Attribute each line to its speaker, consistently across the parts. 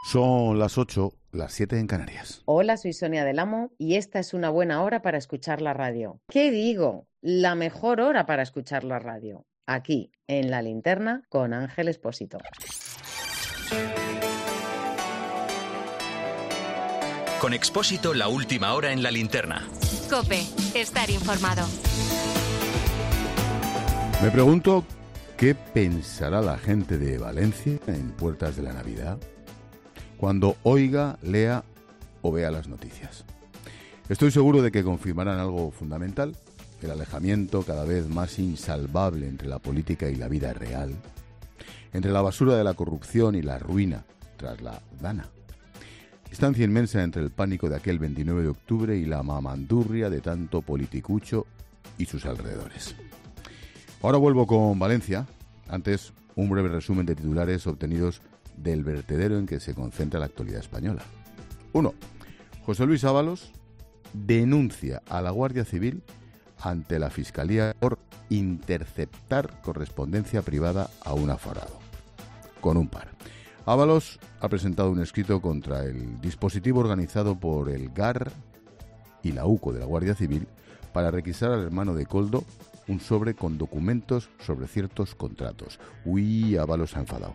Speaker 1: Son las 8, las 7 en Canarias.
Speaker 2: Hola, soy Sonia del Amo y esta es una buena hora para escuchar la radio. ¿Qué digo? La mejor hora para escuchar la radio. Aquí, en La Linterna, con Ángel Expósito.
Speaker 3: Con Expósito, la última hora en La Linterna.
Speaker 4: COPE, estar informado.
Speaker 1: Me pregunto qué pensará la gente de Valencia en puertas de la Navidad cuando oiga, lea o vea las noticias. Estoy seguro de que confirmarán algo fundamental: el alejamiento cada vez más insalvable entre la política y la vida real, entre la basura de la corrupción y la ruina tras la dana. Distancia inmensa entre el pánico de aquel 29 de octubre y la mamandurria de tanto politicucho y sus alrededores. Ahora vuelvo con Valencia. Antes, un breve resumen de titulares obtenidos del vertedero en que se concentra la actualidad española. 1. José Luis Ábalos denuncia a la Guardia Civil ante la Fiscalía por interceptar correspondencia privada a un aforado. Con un par. Ábalos ha presentado un escrito contra el dispositivo organizado por el GAR y la UCO de la Guardia Civil para requisar al hermano de Koldo un sobre con documentos sobre ciertos contratos. Uy, Ábalos se ha enfadado.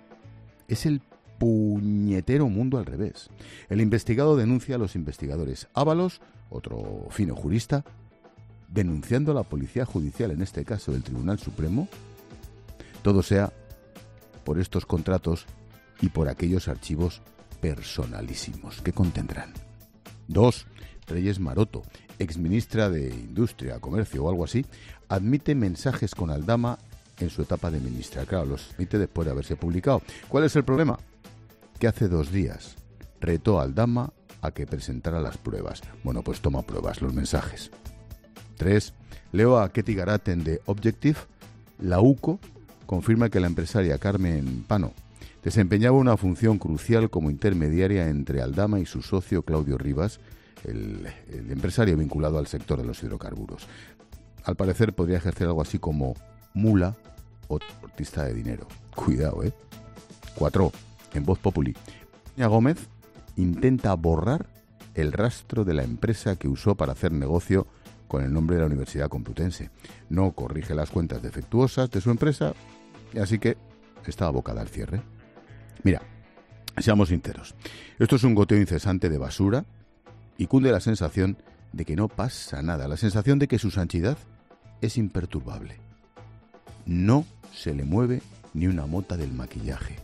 Speaker 1: Es el puñetero mundo al revés. El investigado denuncia a los investigadores. Ábalos, otro fino jurista, denunciando a la policía judicial, en este caso del Tribunal Supremo, todo sea por estos contratos y por aquellos archivos personalísimos que contendrán. 2. Reyes Maroto, exministra de Industria, Comercio o algo así, admite mensajes con Aldama en su etapa de ministra. Claro, los admite después de haberse publicado. ¿Cuál es el problema? Que hace 2 días retó a Aldama a que presentara las pruebas. Bueno, pues toma pruebas, los mensajes. 3. Leo a Ketty Garaten de Objective. La UCO confirma que la empresaria Carmen Pano desempeñaba una función crucial como intermediaria entre Aldama y su socio Claudio Rivas, el empresario vinculado al sector de los hidrocarburos. Al parecer podría ejercer algo así como mula o transportista de dinero. Cuidado, 4. En Voz Populi, Begoña Gómez intenta borrar el rastro de la empresa que usó para hacer negocio con el nombre de la Universidad Complutense. No corrige las cuentas defectuosas de su empresa, y así que está abocada al cierre. Mira, seamos sinceros, esto es un goteo incesante de basura y cunde la sensación de que no pasa nada, la sensación de que su santidad es imperturbable. No se le mueve ni una mota del maquillaje.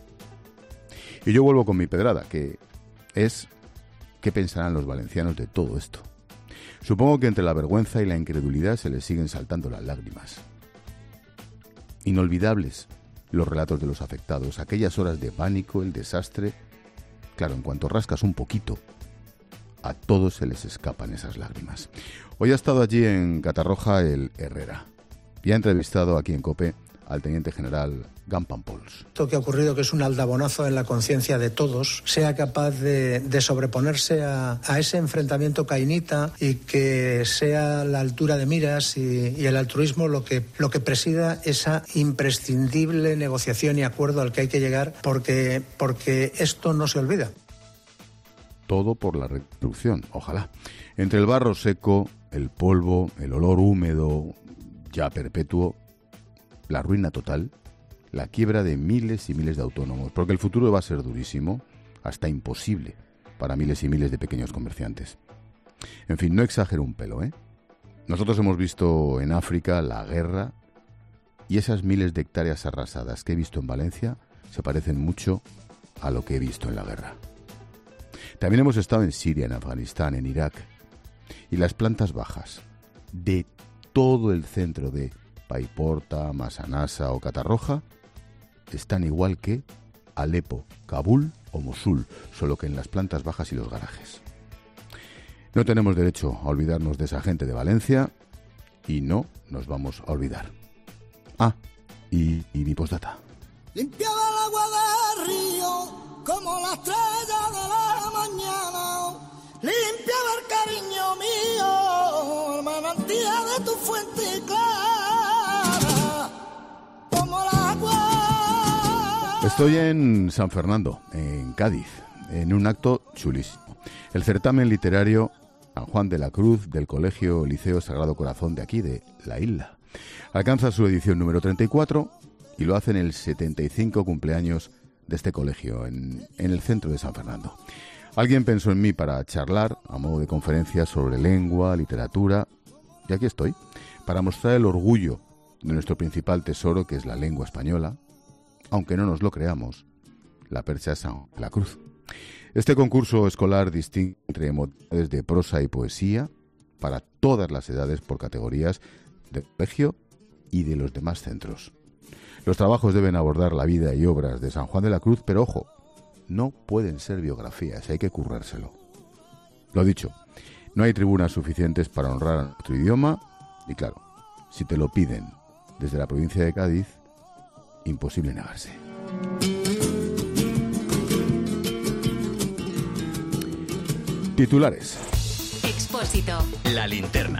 Speaker 1: Y yo vuelvo con mi pedrada, que es ¿qué pensarán los valencianos de todo esto? Supongo que entre la vergüenza y la incredulidad se les siguen saltando las lágrimas. Inolvidables los relatos de los afectados, aquellas horas de pánico, el desastre. Claro, en cuanto rascas un poquito, a todos se les escapan esas lágrimas. Hoy ha estado allí en Catarroja el Herrera y ha entrevistado aquí en COPE al teniente general Gampan Pols.
Speaker 5: Esto que ha ocurrido, que es un aldabonazo en la conciencia de todos, sea capaz de sobreponerse a ese enfrentamiento cainita y que sea la altura de miras y el altruismo lo que presida esa imprescindible negociación y acuerdo al que hay que llegar, porque esto no se olvida.
Speaker 1: Todo por la reconstrucción, ojalá. Entre el barro seco, el polvo, el olor húmedo ya perpetuo, la ruina total, la quiebra de miles y miles de autónomos, porque el futuro va a ser durísimo, hasta imposible para miles y miles de pequeños comerciantes. En fin, no exagero un pelo, Nosotros hemos visto en África la guerra y esas miles de hectáreas arrasadas que he visto en Valencia se parecen mucho a lo que he visto en la guerra. También hemos estado en Siria, en Afganistán, en Irak, y las plantas bajas de todo el centro de Paiporta, Masanasa o Catarroja están igual que Alepo, Kabul o Mosul, solo que en las plantas bajas y los garajes. No tenemos derecho a olvidarnos de esa gente de Valencia y no nos vamos a olvidar. Y mi postdata.
Speaker 6: Limpiaba el agua del río como la estrella de la mañana. Limpiaba el cariño mío, el manantial de tu fuente clara, como el agua.
Speaker 1: Estoy en San Fernando, en Cádiz. en un acto chulísimo. El certamen literario San Juan de la Cruz del Colegio Liceo Sagrado Corazón de aquí, de La Isla. Alcanza su edición número 34 y lo hace en el 75 cumpleaños de este colegio, en el centro de San Fernando. Alguien pensó en mí para charlar, a modo de conferencia, sobre lengua, literatura, y aquí estoy, para mostrar el orgullo de nuestro principal tesoro, que es la lengua española, aunque no nos lo creamos, la percha San Juan de la Cruz. Este concurso escolar distingue entre modalidades de prosa y poesía para todas las edades por categorías del colegio y de los demás centros. Los trabajos deben abordar la vida y obras de San Juan de la Cruz, pero ojo, no pueden ser biografías, hay que currárselo. Lo dicho, no hay tribunas suficientes para honrar a nuestro idioma y claro, si te lo piden desde la provincia de Cádiz, imposible negarse. Titulares.
Speaker 4: Expósito.
Speaker 3: La linterna.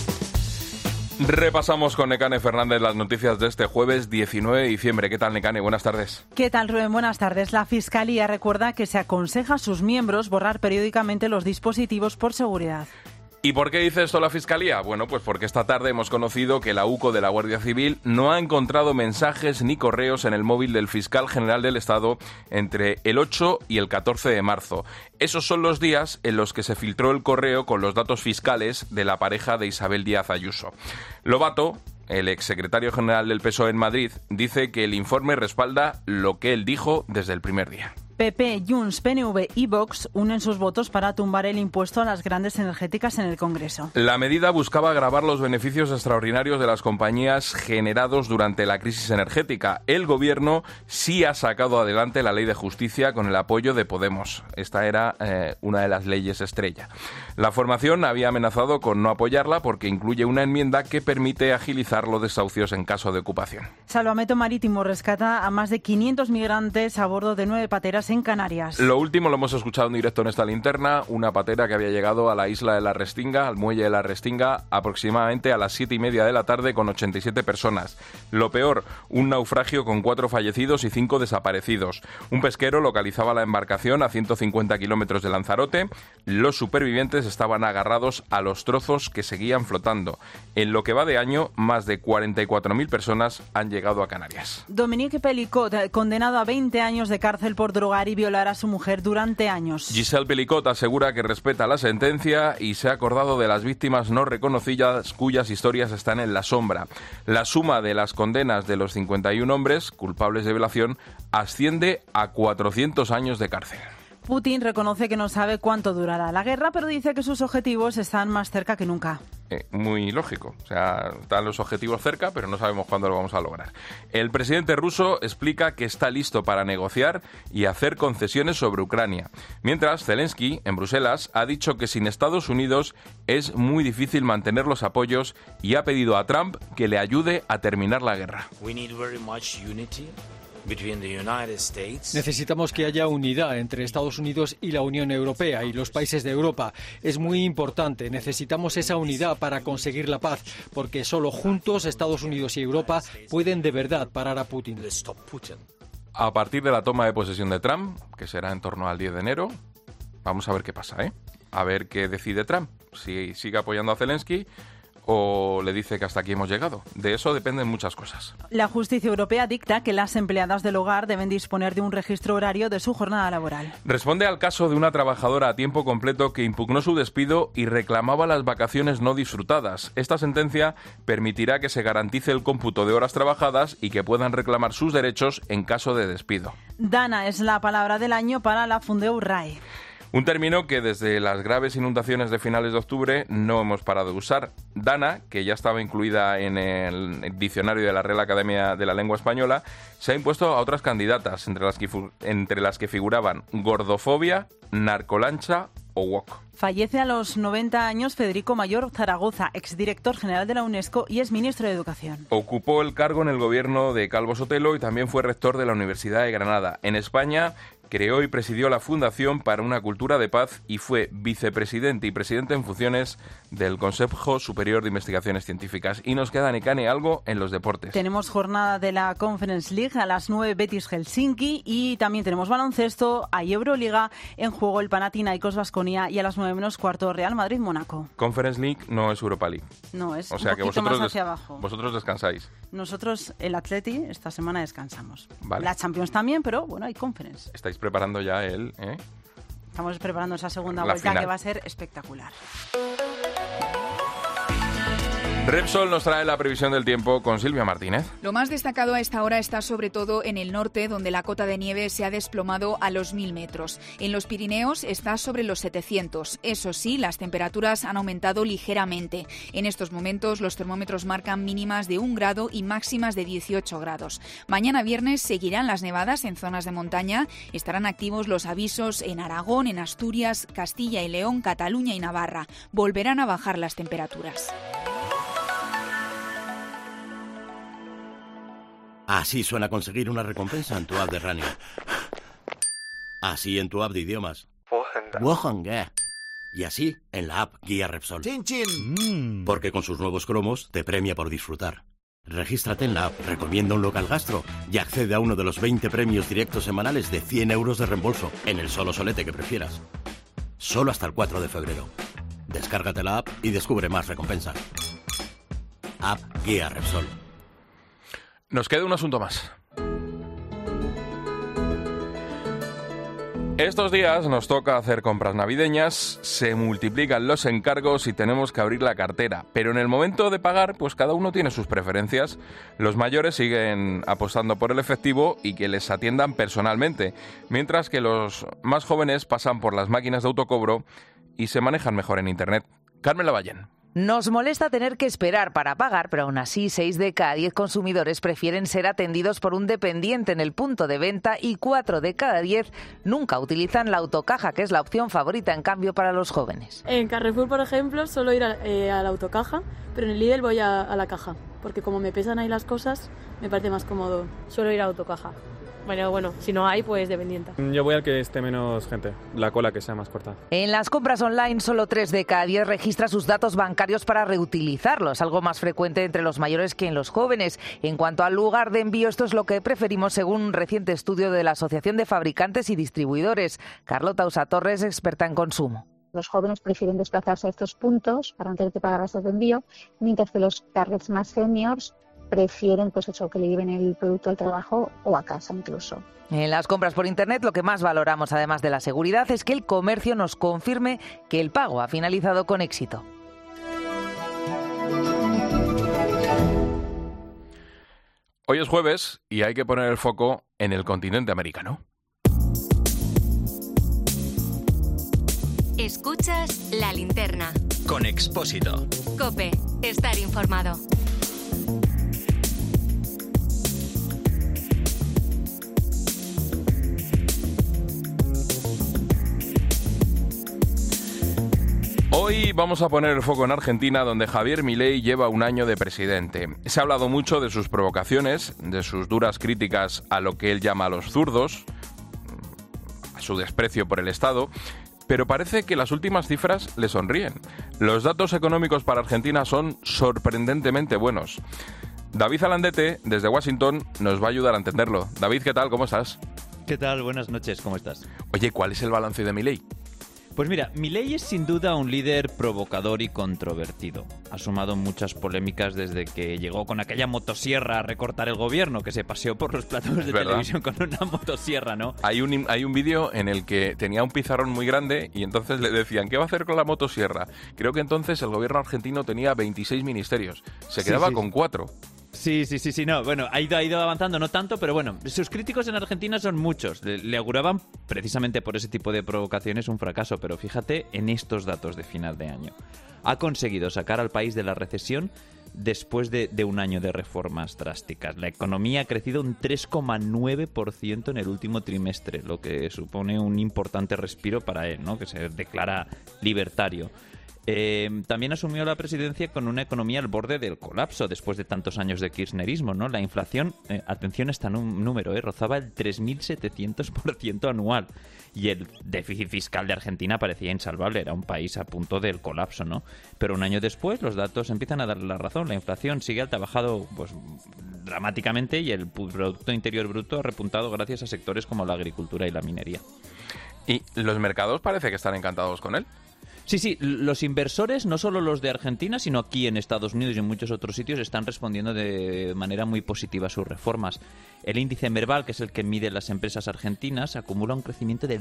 Speaker 7: Repasamos con Nekane Fernández las noticias de este jueves 19 de diciembre. ¿Qué tal, Nekane? Buenas tardes.
Speaker 8: ¿Qué tal, Rubén? Buenas tardes. La Fiscalía recuerda que se aconseja a sus miembros borrar periódicamente los dispositivos por seguridad.
Speaker 7: ¿Y por qué dice esto la Fiscalía? Bueno, pues porque esta tarde hemos conocido que la UCO de la Guardia Civil no ha encontrado mensajes ni correos en el móvil del fiscal general del Estado entre el 8 y el 14 de marzo. Esos son los días en los que se filtró el correo con los datos fiscales de la pareja de Isabel Díaz Ayuso. Lobato, el exsecretario general del PSOE en Madrid, dice que el informe respalda lo que él dijo desde el primer día.
Speaker 8: PP, Junts, PNV y Vox unen sus votos para tumbar el impuesto a las grandes energéticas en el Congreso.
Speaker 7: La medida buscaba agravar los beneficios extraordinarios de las compañías generados durante la crisis energética. El Gobierno sí ha sacado adelante la Ley de Justicia con el apoyo de Podemos. Esta era una de las leyes estrella. La formación había amenazado con no apoyarla porque incluye una enmienda que permite agilizar los desahucios en caso de ocupación.
Speaker 8: Salvamento Marítimo rescata a más de 500 migrantes a bordo de 9 pateras en Canarias.
Speaker 7: Lo último lo hemos escuchado en directo en esta linterna, una patera que había llegado a la isla de la Restinga, al muelle de la Restinga, aproximadamente a las 7:30 de la tarde con 87 personas. Lo peor, un naufragio con 4 fallecidos y 5 desaparecidos. Un pesquero localizaba la embarcación a 150 kilómetros de Lanzarote. Los supervivientes estaban agarrados a los trozos que seguían flotando. En lo que va de año, más de 44.000 personas han llegado a Canarias.
Speaker 8: Dominique Pelicot, condenado a 20 años de cárcel por drogar y violar a su mujer durante años.
Speaker 7: Giselle Pelicot asegura que respeta la sentencia y se ha acordado de las víctimas no reconocidas cuyas historias están en la sombra. La suma de las condenas de los 51 hombres culpables de violación asciende a 400 años de cárcel.
Speaker 8: Putin reconoce que no sabe cuánto durará la guerra, pero dice que sus objetivos están más cerca que nunca.
Speaker 7: Muy lógico. O sea, están los objetivos cerca, pero no sabemos cuándo lo vamos a lograr. El presidente ruso explica que está listo para negociar y hacer concesiones sobre Ucrania. Mientras, Zelensky, en Bruselas, ha dicho que sin Estados Unidos es muy difícil mantener los apoyos y ha pedido a Trump que le ayude a terminar la guerra.
Speaker 9: Necesitamos que haya unidad entre Estados Unidos y la Unión Europea y los países de Europa. Es muy importante. Necesitamos esa unidad para conseguir la paz, porque solo juntos Estados Unidos y Europa pueden de verdad parar a Putin.
Speaker 7: A partir de la toma de posesión de Trump, que será en torno al 10 de enero, vamos a ver qué pasa, ¿eh? A ver qué decide Trump. Si sigue apoyando a Zelensky o le dice que hasta aquí hemos llegado. De eso dependen muchas cosas.
Speaker 8: La justicia europea dicta que las empleadas del hogar deben disponer de un registro horario de su jornada laboral.
Speaker 7: Responde al caso de una trabajadora a tiempo completo que impugnó su despido y reclamaba las vacaciones no disfrutadas. Esta sentencia permitirá que se garantice el cómputo de horas trabajadas y que puedan reclamar sus derechos en caso de despido.
Speaker 8: Dana es la palabra del año para la Fundeu RAE.
Speaker 7: Un término que desde las graves inundaciones de finales de octubre no hemos parado de usar. Dana, que ya estaba incluida en el diccionario de la Real Academia de la Lengua Española, se ha impuesto a otras candidatas, entre las que figuraban gordofobia, narcolancha o wok.
Speaker 8: Fallece a los 90 años Federico Mayor Zaragoza, exdirector general de la UNESCO y exministro de Educación.
Speaker 7: Ocupó el cargo en el gobierno de Calvo Sotelo y también fue rector de la Universidad de Granada. En España creó y presidió la Fundación para una Cultura de Paz y fue vicepresidente y presidente en funciones del Consejo Superior de Investigaciones Científicas. Y nos queda, Nekane, algo en los deportes.
Speaker 8: Tenemos jornada de la Conference League, a las 9 Betis Helsinki, y también tenemos baloncesto, hay Euroliga, en juego el Panathinaikos Baskonia y a las 9 menos cuarto Real Madrid Mónaco.
Speaker 7: Conference League no es Europa League.
Speaker 8: No, es
Speaker 7: o sea,
Speaker 8: un
Speaker 7: que
Speaker 8: poquito más hacia abajo.
Speaker 7: Vosotros descansáis.
Speaker 8: Nosotros, el Atleti, esta semana descansamos.
Speaker 7: Vale.
Speaker 8: La Champions también, pero bueno, hay Conference.
Speaker 7: Estáis preparando ya
Speaker 8: Estamos preparando esa segunda
Speaker 7: la
Speaker 8: vuelta
Speaker 7: final,
Speaker 8: que va a ser espectacular.
Speaker 7: Repsol nos trae la previsión del tiempo con Silvia Martínez.
Speaker 10: Lo más destacado a esta hora está sobre todo en el norte, donde la cota de nieve se ha desplomado a los 1000 metros. En los Pirineos está sobre los 700. Eso sí, las temperaturas han aumentado ligeramente. En estos momentos los termómetros marcan mínimas de 1 grado y máximas de 18 grados. Mañana viernes seguirán las nevadas en zonas de montaña. Estarán activos los avisos en Aragón, en Asturias, Castilla y León, Cataluña y Navarra. Volverán a bajar las temperaturas.
Speaker 11: Así suena conseguir una recompensa en tu app de running. Así en tu app de idiomas. Wohanga. Y así en la app Guía Repsol.
Speaker 6: ¡Chin, chin!
Speaker 11: Porque con sus nuevos cromos te premia por disfrutar. Regístrate en la app, recomienda un local gastro y accede a uno de los 20 premios directos semanales de 100 euros de reembolso en el solo solete que prefieras. Solo hasta el 4 de febrero. Descárgate la app y descubre más recompensas. App Guía Repsol.
Speaker 7: Nos queda un asunto más. Estos días nos toca hacer compras navideñas, se multiplican los encargos y tenemos que abrir la cartera. Pero en el momento de pagar, pues cada uno tiene sus preferencias. Los mayores siguen apostando por el efectivo y que les atiendan personalmente, mientras que los más jóvenes pasan por las máquinas de autocobro y se manejan mejor en Internet. Carmen Lavallén.
Speaker 12: Nos molesta tener que esperar para pagar, pero aún así 6 de cada 10 consumidores prefieren ser atendidos por un dependiente en el punto de venta y 4 de cada 10 nunca utilizan la autocaja, que es la opción favorita en cambio para los jóvenes.
Speaker 13: En Carrefour, por ejemplo, suelo ir a la autocaja, pero en el Lidl voy a la caja, porque como me pesan ahí las cosas, me parece más cómodo. Suelo ir a autocaja. Bueno, si no hay, pues dependiente.
Speaker 14: Yo voy al que esté menos gente, la cola que sea más corta.
Speaker 12: En las compras online, solo 3 de cada 10 registra sus datos bancarios para reutilizarlos, algo más frecuente entre los mayores que en los jóvenes. En cuanto al lugar de envío, esto es lo que preferimos según un reciente estudio de la Asociación de Fabricantes y Distribuidores. Carlota Usa Torres, experta en consumo.
Speaker 15: Los jóvenes prefieren desplazarse a estos puntos para no tener que pagar gastos de envío, mientras que los targets más seniors prefieren que le lleven el producto al trabajo o a casa incluso.
Speaker 12: En las compras por Internet lo que más valoramos, además de la seguridad, es que el comercio nos confirme que el pago ha finalizado con éxito.
Speaker 7: Hoy es jueves y hay que poner el foco en el continente americano.
Speaker 4: Escuchas La Linterna.
Speaker 3: Con Expósito.
Speaker 4: COPE. Estar informado.
Speaker 7: Hoy vamos a poner el foco en Argentina, donde Javier Milei lleva un año de presidente. Se ha hablado mucho de sus provocaciones, de sus duras críticas a lo que él llama a los zurdos, a su desprecio por el Estado, pero parece que las últimas cifras le sonríen. Los datos económicos para Argentina son sorprendentemente buenos. David Alandete, desde Washington, nos va a ayudar a entenderlo. David, ¿qué tal? ¿Cómo estás?
Speaker 16: ¿Qué tal? Buenas noches, ¿cómo estás?
Speaker 7: Oye, ¿cuál es el balance de Milei?
Speaker 16: Pues mira, Milei es sin duda un líder provocador y controvertido. Ha sumado muchas polémicas desde que llegó con aquella motosierra a recortar el gobierno, que se paseó por los platos de televisión con una motosierra, ¿no?
Speaker 7: Hay un vídeo en el que tenía un pizarrón muy grande y entonces le decían, ¿qué va a hacer con la motosierra? Creo que entonces el gobierno argentino tenía 26 ministerios. Se quedaba con 4.
Speaker 16: Sí, no, bueno, ha ido avanzando, no tanto, pero bueno, sus críticos en Argentina son muchos. Le auguraban, precisamente por ese tipo de provocaciones, un fracaso, pero fíjate en estos datos de final de año. Ha conseguido sacar al país de la recesión después de un año de reformas drásticas. La economía ha crecido un 3,9% en el último trimestre, lo que supone un importante respiro para él, ¿no? Que se declara libertario. También asumió la presidencia con una economía al borde del colapso después de tantos años de kirchnerismo, ¿no? La inflación, atención a este número, rozaba el 3.700% anual. Y el déficit fiscal de Argentina parecía insalvable, era un país a punto del colapso, ¿no? Pero un año después los datos empiezan a darle la razón. La inflación sigue alta, ha bajado pues, dramáticamente y el Producto Interior Bruto ha repuntado gracias a sectores como la agricultura y la minería.
Speaker 7: ¿Y los mercados parece que están encantados con él?
Speaker 16: Sí, los inversores, no solo los de Argentina, sino aquí en Estados Unidos y en muchos otros sitios, están respondiendo de manera muy positiva a sus reformas. El índice Merval, que es el que mide las empresas argentinas, acumula un crecimiento del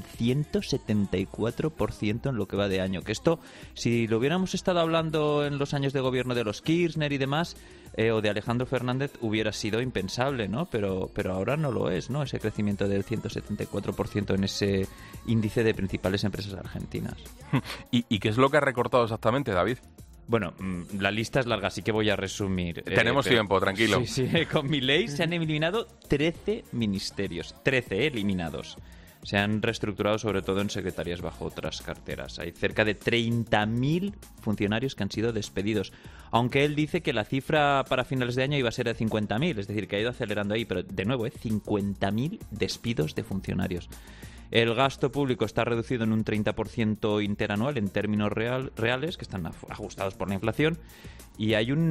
Speaker 16: 174% en lo que va de año. Que esto, si lo hubiéramos estado hablando en los años de gobierno de los Kirchner y demás, o de Alejandro Fernández, hubiera sido impensable, ¿no? Pero ahora no lo es, ¿no? Ese crecimiento del 174% en ese índice de principales empresas argentinas.
Speaker 7: ¿Y qué es lo que ha recortado exactamente, David?
Speaker 16: Bueno, la lista es larga, así que voy a resumir.
Speaker 7: Tenemos tiempo, tranquilo.
Speaker 16: Sí, con Milei se han eliminado 13 ministerios. 13 eliminados. Se han reestructurado sobre todo en secretarías bajo otras carteras. Hay cerca de 30.000 funcionarios que han sido despedidos. Aunque él dice que la cifra para finales de año iba a ser de 50.000, es decir, que ha ido acelerando ahí. Pero de nuevo, 50.000 despidos de funcionarios. El gasto público está reducido en un 30% interanual en términos reales, que están ajustados por la inflación, y hay un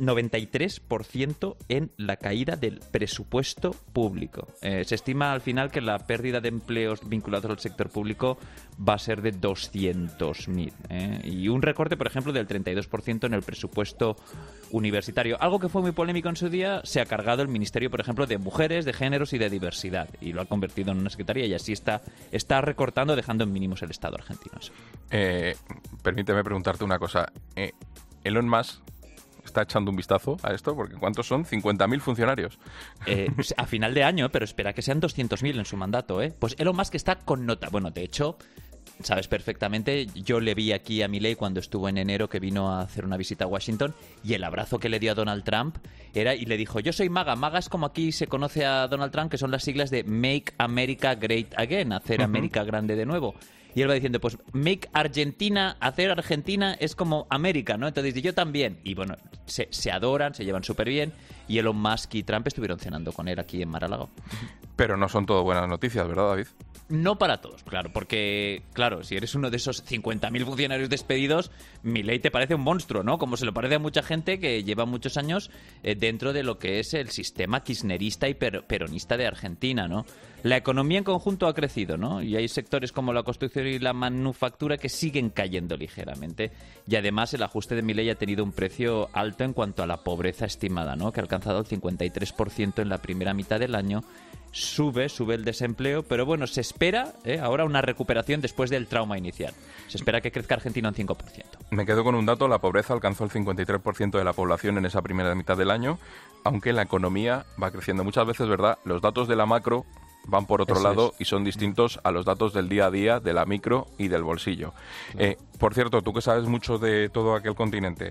Speaker 16: 93% en la caída del presupuesto público. Se estima al final que la pérdida de empleos vinculados al sector público va a ser de 200.000. Y un recorte, por ejemplo, del 32% en el presupuesto universitario. Algo que fue muy polémico en su día, se ha cargado el Ministerio, por ejemplo, de Mujeres, de Géneros y de Diversidad, y lo ha convertido en una secretaría, y así está recortando, dejando en mínimos el Estado argentino.
Speaker 7: Permíteme preguntarte una cosa. Elon Musk está echando un vistazo a esto, porque ¿cuántos son? 50.000 funcionarios.
Speaker 16: A final de año, pero espera que sean 200.000 en su mandato, ¿eh? Pues Elon Musk está con nota. Bueno, de hecho, sabes perfectamente, yo le vi aquí a Milei cuando estuvo en enero, que vino a hacer una visita a Washington, y el abrazo que le dio a Donald Trump era, y le dijo, yo soy MAGA. MAGA es como aquí se conoce a Donald Trump, que son las siglas de Make America Great Again, hacer América grande de nuevo. Y él va diciendo, pues, make Argentina, hacer Argentina es como América, ¿no? Entonces, yo también. Y bueno, se adoran, se llevan súper bien. Y Elon Musk y Trump estuvieron cenando con él aquí en Mar-a-Lago.
Speaker 7: Pero no son todo buenas noticias, ¿verdad, David?
Speaker 16: No para todos, claro, porque, claro, si eres uno de esos 50.000 funcionarios despedidos, Milei te parece un monstruo, ¿no? Como se lo parece a mucha gente que lleva muchos años dentro de lo que es el sistema kirchnerista y peronista de Argentina, ¿no? La economía en conjunto ha crecido, ¿no? Y hay sectores como la construcción y la manufactura que siguen cayendo ligeramente. Y además el ajuste de Milei ha tenido un precio alto en cuanto a la pobreza estimada, ¿no? Que ha alcanzado el 53% en la primera mitad del año. Sube el desempleo, pero bueno, se espera ahora una recuperación después del trauma inicial. Se espera que crezca Argentina un 5%.
Speaker 7: Me quedo con un dato, la pobreza alcanzó el 53% de la población en esa primera mitad del año, aunque la economía va creciendo. Muchas veces, ¿verdad?, los datos de la macro van por otro lado y son distintos a los datos del día a día, de la micro y del bolsillo. Por cierto, tú que sabes mucho de todo aquel continente,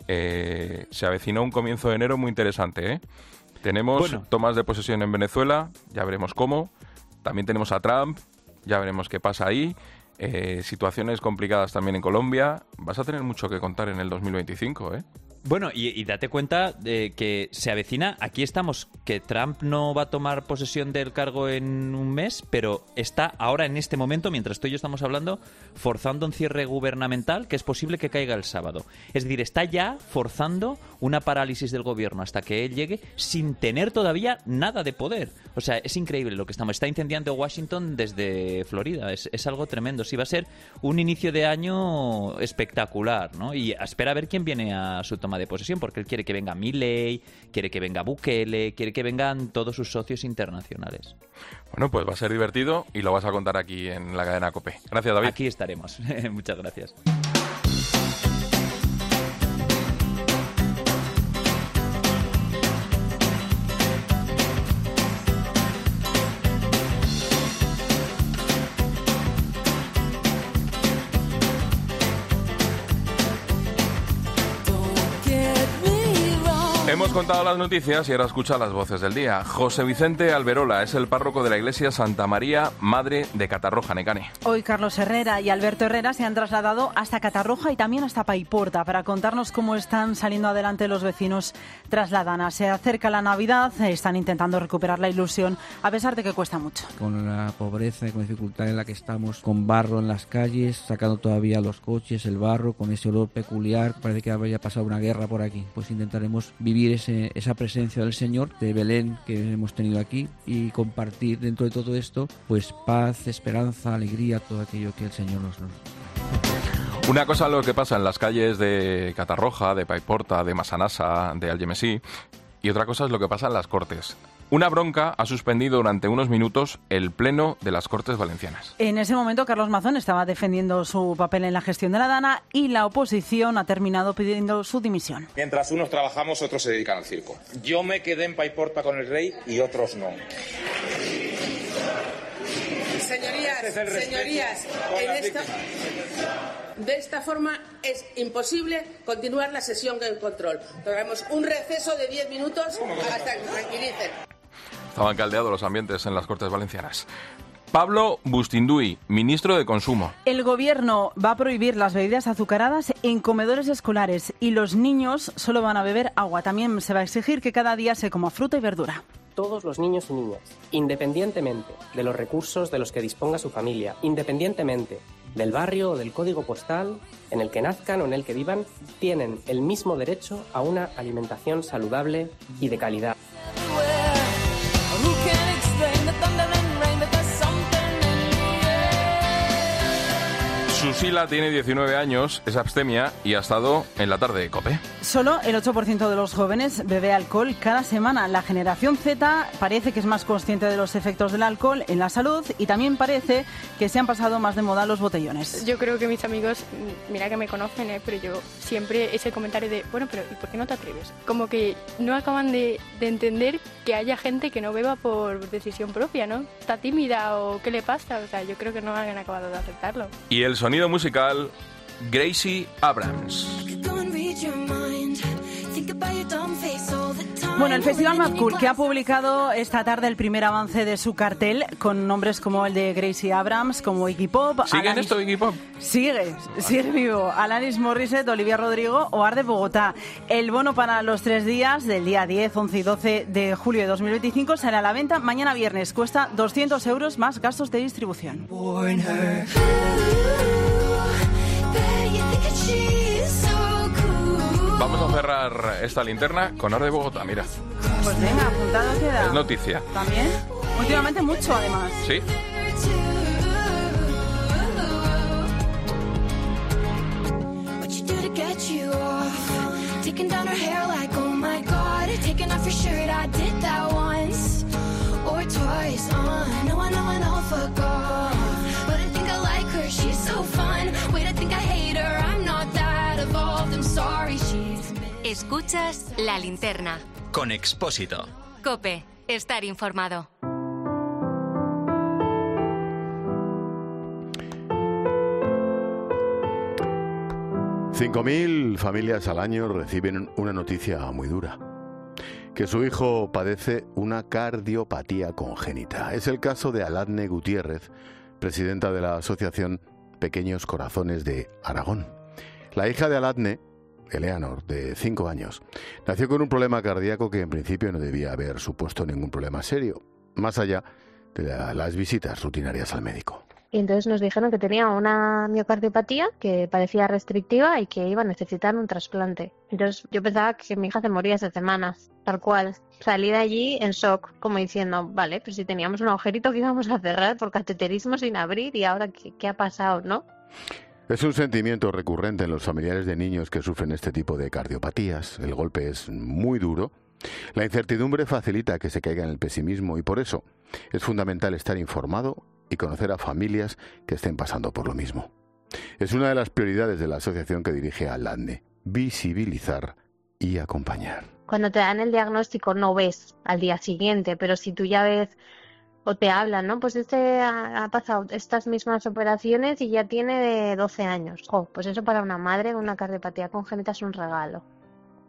Speaker 7: se avecinó un comienzo de enero muy interesante, ¿eh? Tenemos tomas de posesión en Venezuela, ya veremos cómo. También tenemos a Trump, ya veremos qué pasa ahí. Situaciones complicadas también en Colombia. Vas a tener mucho que contar en el 2025, ¿eh?
Speaker 16: Bueno, y date cuenta de que se avecina, aquí estamos, que Trump no va a tomar posesión del cargo en un mes, pero está ahora en este momento, mientras tú y yo estamos hablando, forzando un cierre gubernamental que es posible que caiga el sábado. Es decir, está ya forzando una parálisis del gobierno hasta que él llegue sin tener todavía nada de poder. O sea, es increíble lo que estamos. Está incendiando Washington desde Florida. Es algo tremendo. Sí, va a ser un inicio de año espectacular, ¿no? Y espera a ver quién viene a su toma de posesión, porque él quiere que venga Milei, quiere que venga Bukele, quiere que vengan todos sus socios internacionales.
Speaker 7: Bueno, pues va a ser divertido y lo vas a contar aquí en la cadena COPE. Gracias, David.
Speaker 16: Aquí estaremos. Muchas gracias.
Speaker 7: Hemos hemos contado las noticias y ahora escucha las voces del día. José Vicente Alberola es el párroco de la iglesia Santa María, Madre de Catarroja, Necane.
Speaker 8: Hoy Carlos Herrera y Alberto Herrera se han trasladado hasta Catarroja y también hasta Paiporta para contarnos cómo están saliendo adelante los vecinos tras la dana. Se acerca la Navidad, están intentando recuperar la ilusión a pesar de que cuesta mucho.
Speaker 17: Con la pobreza y con la dificultad en la que estamos, con barro en las calles, sacando todavía los coches, el barro, con ese olor peculiar, parece que habría pasado una guerra por aquí. Pues intentaremos vivir esa presencia del Señor, de Belén, que hemos tenido aquí, y compartir dentro de todo esto pues paz, esperanza, alegría, todo aquello que el Señor nos
Speaker 7: Una cosa es lo que pasa en las calles de Catarroja, de Paiporta, de Massanassa, de Algemesí, y otra cosa es lo que pasa en las Cortes. Una bronca ha suspendido durante unos minutos el pleno de las Cortes Valencianas.
Speaker 8: En ese momento Carlos Mazón estaba defendiendo su papel en la gestión de la dana y la oposición ha terminado pidiendo su dimisión.
Speaker 18: Mientras unos trabajamos, otros se dedican al circo. Yo me quedé en Paiporta con el rey y otros no.
Speaker 19: Señorías, de esta forma es imposible continuar la sesión de control. Tomamos un receso de 10 minutos hasta que tranquilicen.
Speaker 7: Estaban caldeados los ambientes en las Cortes Valencianas. Pablo Bustinduy, ministro de Consumo.
Speaker 8: El gobierno va a prohibir las bebidas azucaradas en comedores escolares y los niños solo van a beber agua. También se va a exigir que cada día se coma fruta y verdura.
Speaker 20: Todos los niños y niñas, independientemente de los recursos de los que disponga su familia, independientemente del barrio o del código postal en el que nazcan o en el que vivan, tienen el mismo derecho a una alimentación saludable y de calidad.
Speaker 7: Susila tiene 19 años, es abstemia y ha estado en la tarde de COPE.
Speaker 8: Solo el 8% de los jóvenes bebe alcohol cada semana. La generación Z parece que es más consciente de los efectos del alcohol en la salud y también parece que se han pasado más de moda los botellones.
Speaker 21: Yo creo que mis amigos, mira que me conocen, pero yo siempre ese comentario de, bueno, pero ¿y por qué no te atreves? Como que no acaban de entender que haya gente que no beba por decisión propia, ¿no? Está tímida o qué le pasa, o sea, yo creo que no han acabado de aceptarlo.
Speaker 7: Y el sonido musical, Gracie Abrams.
Speaker 8: Bueno, el Festival Mad Cool, que ha publicado esta tarde el primer avance de su cartel con nombres como el de Gracie Abrams, como Iggy Pop.
Speaker 7: ¿Sigue en esto Iggy Pop?
Speaker 8: Sigue vivo. Alanis Morissette, Olivia Rodrigo o Arde Bogotá. El bono para los 3 días, del día 10, 11 y 12 de julio de 2025, sale a la venta mañana viernes. Cuesta 200 euros más gastos de distribución.
Speaker 7: Vamos a cerrar esta linterna con Arde Bogotá, mira.
Speaker 8: Pues venga, apuntado queda.
Speaker 7: Es noticia.
Speaker 8: ¿También? Últimamente mucho, además.
Speaker 7: Sí.
Speaker 4: Escuchas La Linterna.
Speaker 3: Con Expósito.
Speaker 4: COPE. Estar informado.
Speaker 1: $5.000 familias al año reciben una noticia muy dura: que su hijo padece una cardiopatía congénita. Es el caso de Aladne Gutiérrez, presidenta de la Asociación Pequeños Corazones de Aragón. La hija de Aladne, Eleanor, de 5 años, nació con un problema cardíaco que en principio no debía haber supuesto ningún problema serio, más allá de las visitas rutinarias al médico.
Speaker 22: Y entonces nos dijeron que tenía una miocardiopatía que parecía restrictiva y que iba a necesitar un trasplante. Entonces yo pensaba que mi hija se moría hace semanas, tal cual. Salí de allí en shock, como diciendo, vale, pues si teníamos un agujerito que íbamos a cerrar por cateterismo sin abrir y ahora ¿qué ha pasado, no?
Speaker 1: Es un sentimiento recurrente en los familiares de niños que sufren este tipo de cardiopatías. El golpe es muy duro. La incertidumbre facilita que se caiga en el pesimismo y por eso es fundamental estar informado y conocer a familias que estén pasando por lo mismo. Es una de las prioridades de la asociación que dirige Aladne: visibilizar y acompañar.
Speaker 22: Cuando te dan el diagnóstico no ves al día siguiente, pero si tú ya ves o te hablan, ¿no? Pues ha pasado estas mismas operaciones y ya tiene de 12 años. Pues eso para una madre con una cardiopatía congénita es un regalo.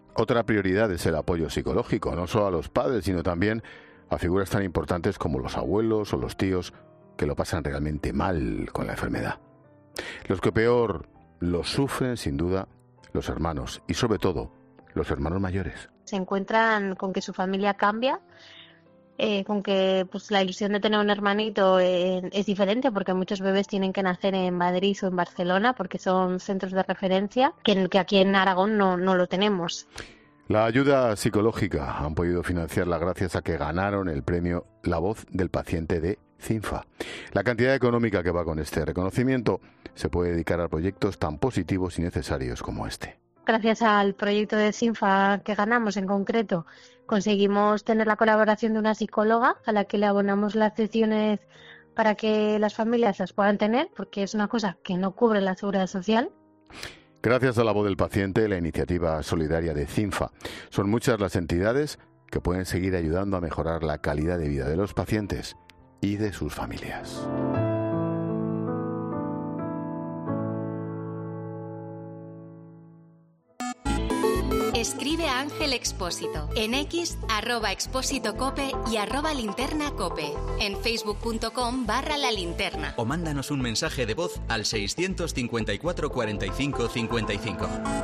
Speaker 1: Otra prioridad es el apoyo psicológico, no solo a los padres, sino también a figuras tan importantes como los abuelos o los tíos que lo pasan realmente mal con la enfermedad. Los que peor lo sufren, sin duda, los hermanos y sobre todo los hermanos mayores.
Speaker 15: Se encuentran con que su familia cambia, con que pues la ilusión de tener un hermanito es diferente, porque muchos bebés tienen que nacer en Madrid o en Barcelona porque son centros de referencia que aquí en Aragón no lo tenemos.
Speaker 1: La ayuda psicológica han podido financiarla gracias a que ganaron el premio La Voz del Paciente de CINFA. La cantidad económica que va con este reconocimiento se puede dedicar a proyectos tan positivos y necesarios como este.
Speaker 15: Gracias al proyecto de CINFA que ganamos en concreto, conseguimos tener la colaboración de una psicóloga a la que le abonamos las sesiones para que las familias las puedan tener, porque es una cosa que no cubre la Seguridad Social.
Speaker 1: Gracias a La Voz del Paciente, la iniciativa solidaria de CINFA, son muchas las entidades que pueden seguir ayudando a mejorar la calidad de vida de los pacientes y de sus familias.
Speaker 4: Escribe a Ángel Expósito en X, @expósitocope y @linternacope. En facebook.com/la linterna.
Speaker 3: O mándanos un mensaje de voz al 654 45 55.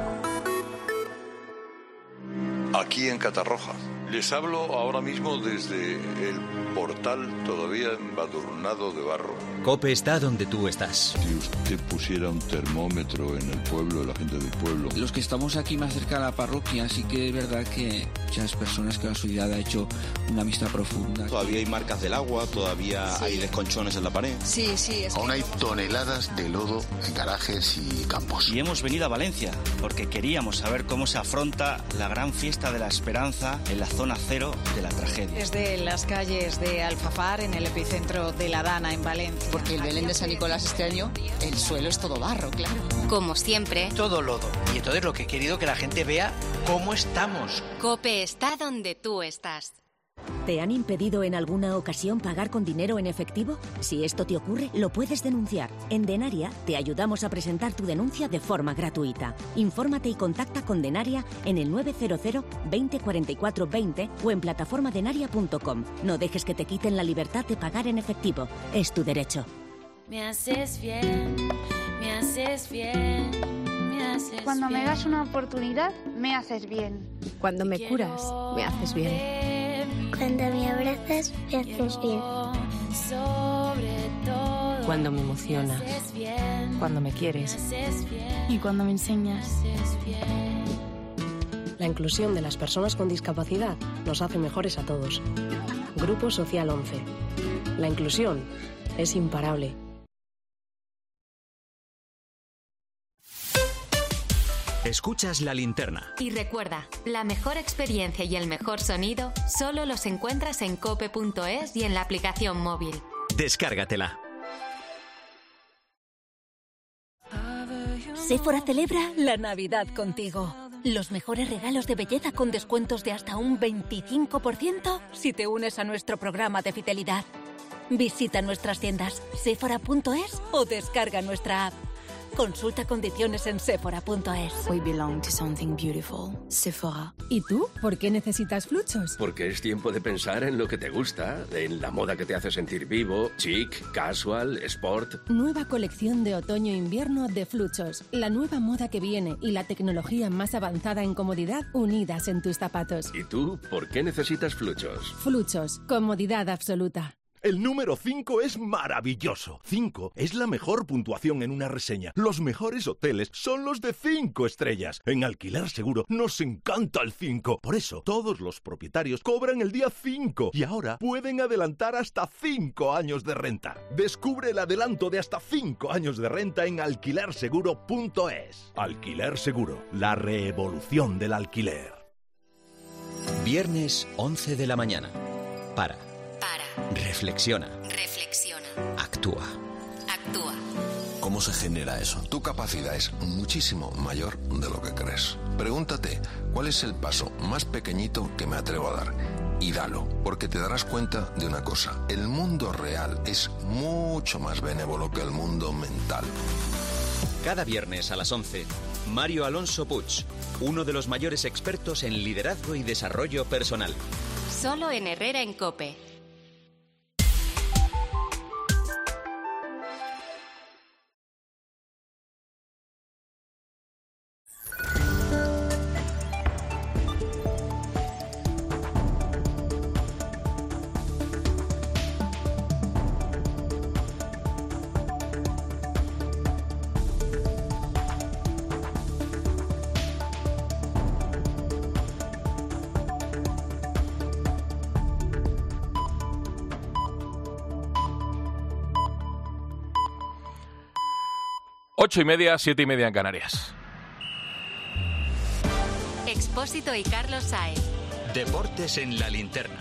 Speaker 2: Aquí en Catarroja. Les hablo ahora mismo desde el portal todavía embadurnado de barro.
Speaker 3: COPE está donde tú estás.
Speaker 2: Si usted pusiera un termómetro en el pueblo, la gente del pueblo...
Speaker 17: Los que estamos aquí más cerca de la parroquia, sí que es verdad que muchas personas que la sociedad ha hecho una amistad profunda.
Speaker 5: Todavía hay marcas del agua, todavía hay desconchones en la pared.
Speaker 23: Sí.
Speaker 2: Aún hay toneladas de lodo en garajes y campos.
Speaker 24: Y hemos venido a Valencia porque queríamos saber cómo se afronta la gran fiesta de la esperanza en la zona cero de la tragedia.
Speaker 23: Desde las calles de Alfafar, en el epicentro de la Dana, en Valencia.
Speaker 25: Porque el Belén de San Nicolás este año, el suelo es todo barro, claro.
Speaker 4: Como siempre,
Speaker 26: todo lodo. Y entonces lo que he querido que la gente vea cómo estamos.
Speaker 4: COPE está donde tú estás.
Speaker 27: ¿Te han impedido en alguna ocasión pagar con dinero en efectivo? Si esto te ocurre, lo puedes denunciar. En Denaria te ayudamos a presentar tu denuncia de forma gratuita. Infórmate y contacta con Denaria en el 900 20 44 20 o en plataformadenaria.com. No dejes que te quiten la libertad de pagar en efectivo. Es tu derecho.
Speaker 28: Me haces bien, me haces bien, me haces
Speaker 29: Cuando
Speaker 28: bien.
Speaker 29: me das una oportunidad, me haces bien.
Speaker 28: Cuando me curas, me haces bien.
Speaker 29: Cuando me abrazas, me haces bien.
Speaker 28: Cuando me emocionas, cuando me quieres y cuando me enseñas.
Speaker 30: La inclusión de las personas con discapacidad nos hace mejores a todos. Grupo Social 11. La inclusión es imparable.
Speaker 3: Escuchas La Linterna.
Speaker 4: Y recuerda, la mejor experiencia y el mejor sonido solo los encuentras en cope.es y en la aplicación móvil.
Speaker 3: Descárgatela.
Speaker 27: Sephora celebra la Navidad contigo. Los mejores regalos de belleza con descuentos de hasta un 25% si te unes a nuestro programa de fidelidad. Visita nuestras tiendas sephora.es o descarga nuestra app. Consulta condiciones en sephora.es.
Speaker 28: We belong to something beautiful. Sephora.
Speaker 31: ¿Y tú? ¿Por qué necesitas Fluchos?
Speaker 32: Porque es tiempo de pensar en lo que te gusta, en la moda que te hace sentir vivo, chic, casual, sport.
Speaker 31: Nueva colección de otoño-invierno de Fluchos. La nueva moda que viene y la tecnología más avanzada en comodidad unidas en tus zapatos.
Speaker 32: ¿Y tú? ¿Por qué necesitas Fluchos?
Speaker 31: Fluchos. Comodidad absoluta.
Speaker 33: El número 5 es maravilloso. 5 es la mejor puntuación en una reseña. Los mejores hoteles son los de 5 estrellas. En Alquiler Seguro nos encanta el 5. Por eso, todos los propietarios cobran el día 5 y ahora pueden adelantar hasta 5 años de renta. Descubre el adelanto de hasta 5 años de renta en alquilerseguro.es. Alquiler Seguro, la revolución del alquiler.
Speaker 3: Viernes 11 de la mañana. Para. Reflexiona. Actúa.
Speaker 2: ¿Cómo se genera eso? Tu capacidad es muchísimo mayor de lo que crees. Pregúntate, ¿cuál es el paso más pequeñito que me atrevo a dar? Y dalo, porque te darás cuenta de una cosa. El mundo real es mucho más benévolo que el mundo mental.
Speaker 3: Cada viernes a las 11, Mario Alonso Puig, uno de los mayores expertos en liderazgo y desarrollo personal.
Speaker 4: Solo en Herrera en COPE.
Speaker 7: Ocho y media, 7:30 en Canarias.
Speaker 4: Expósito y Carlos Saez.
Speaker 3: Deportes en la linterna.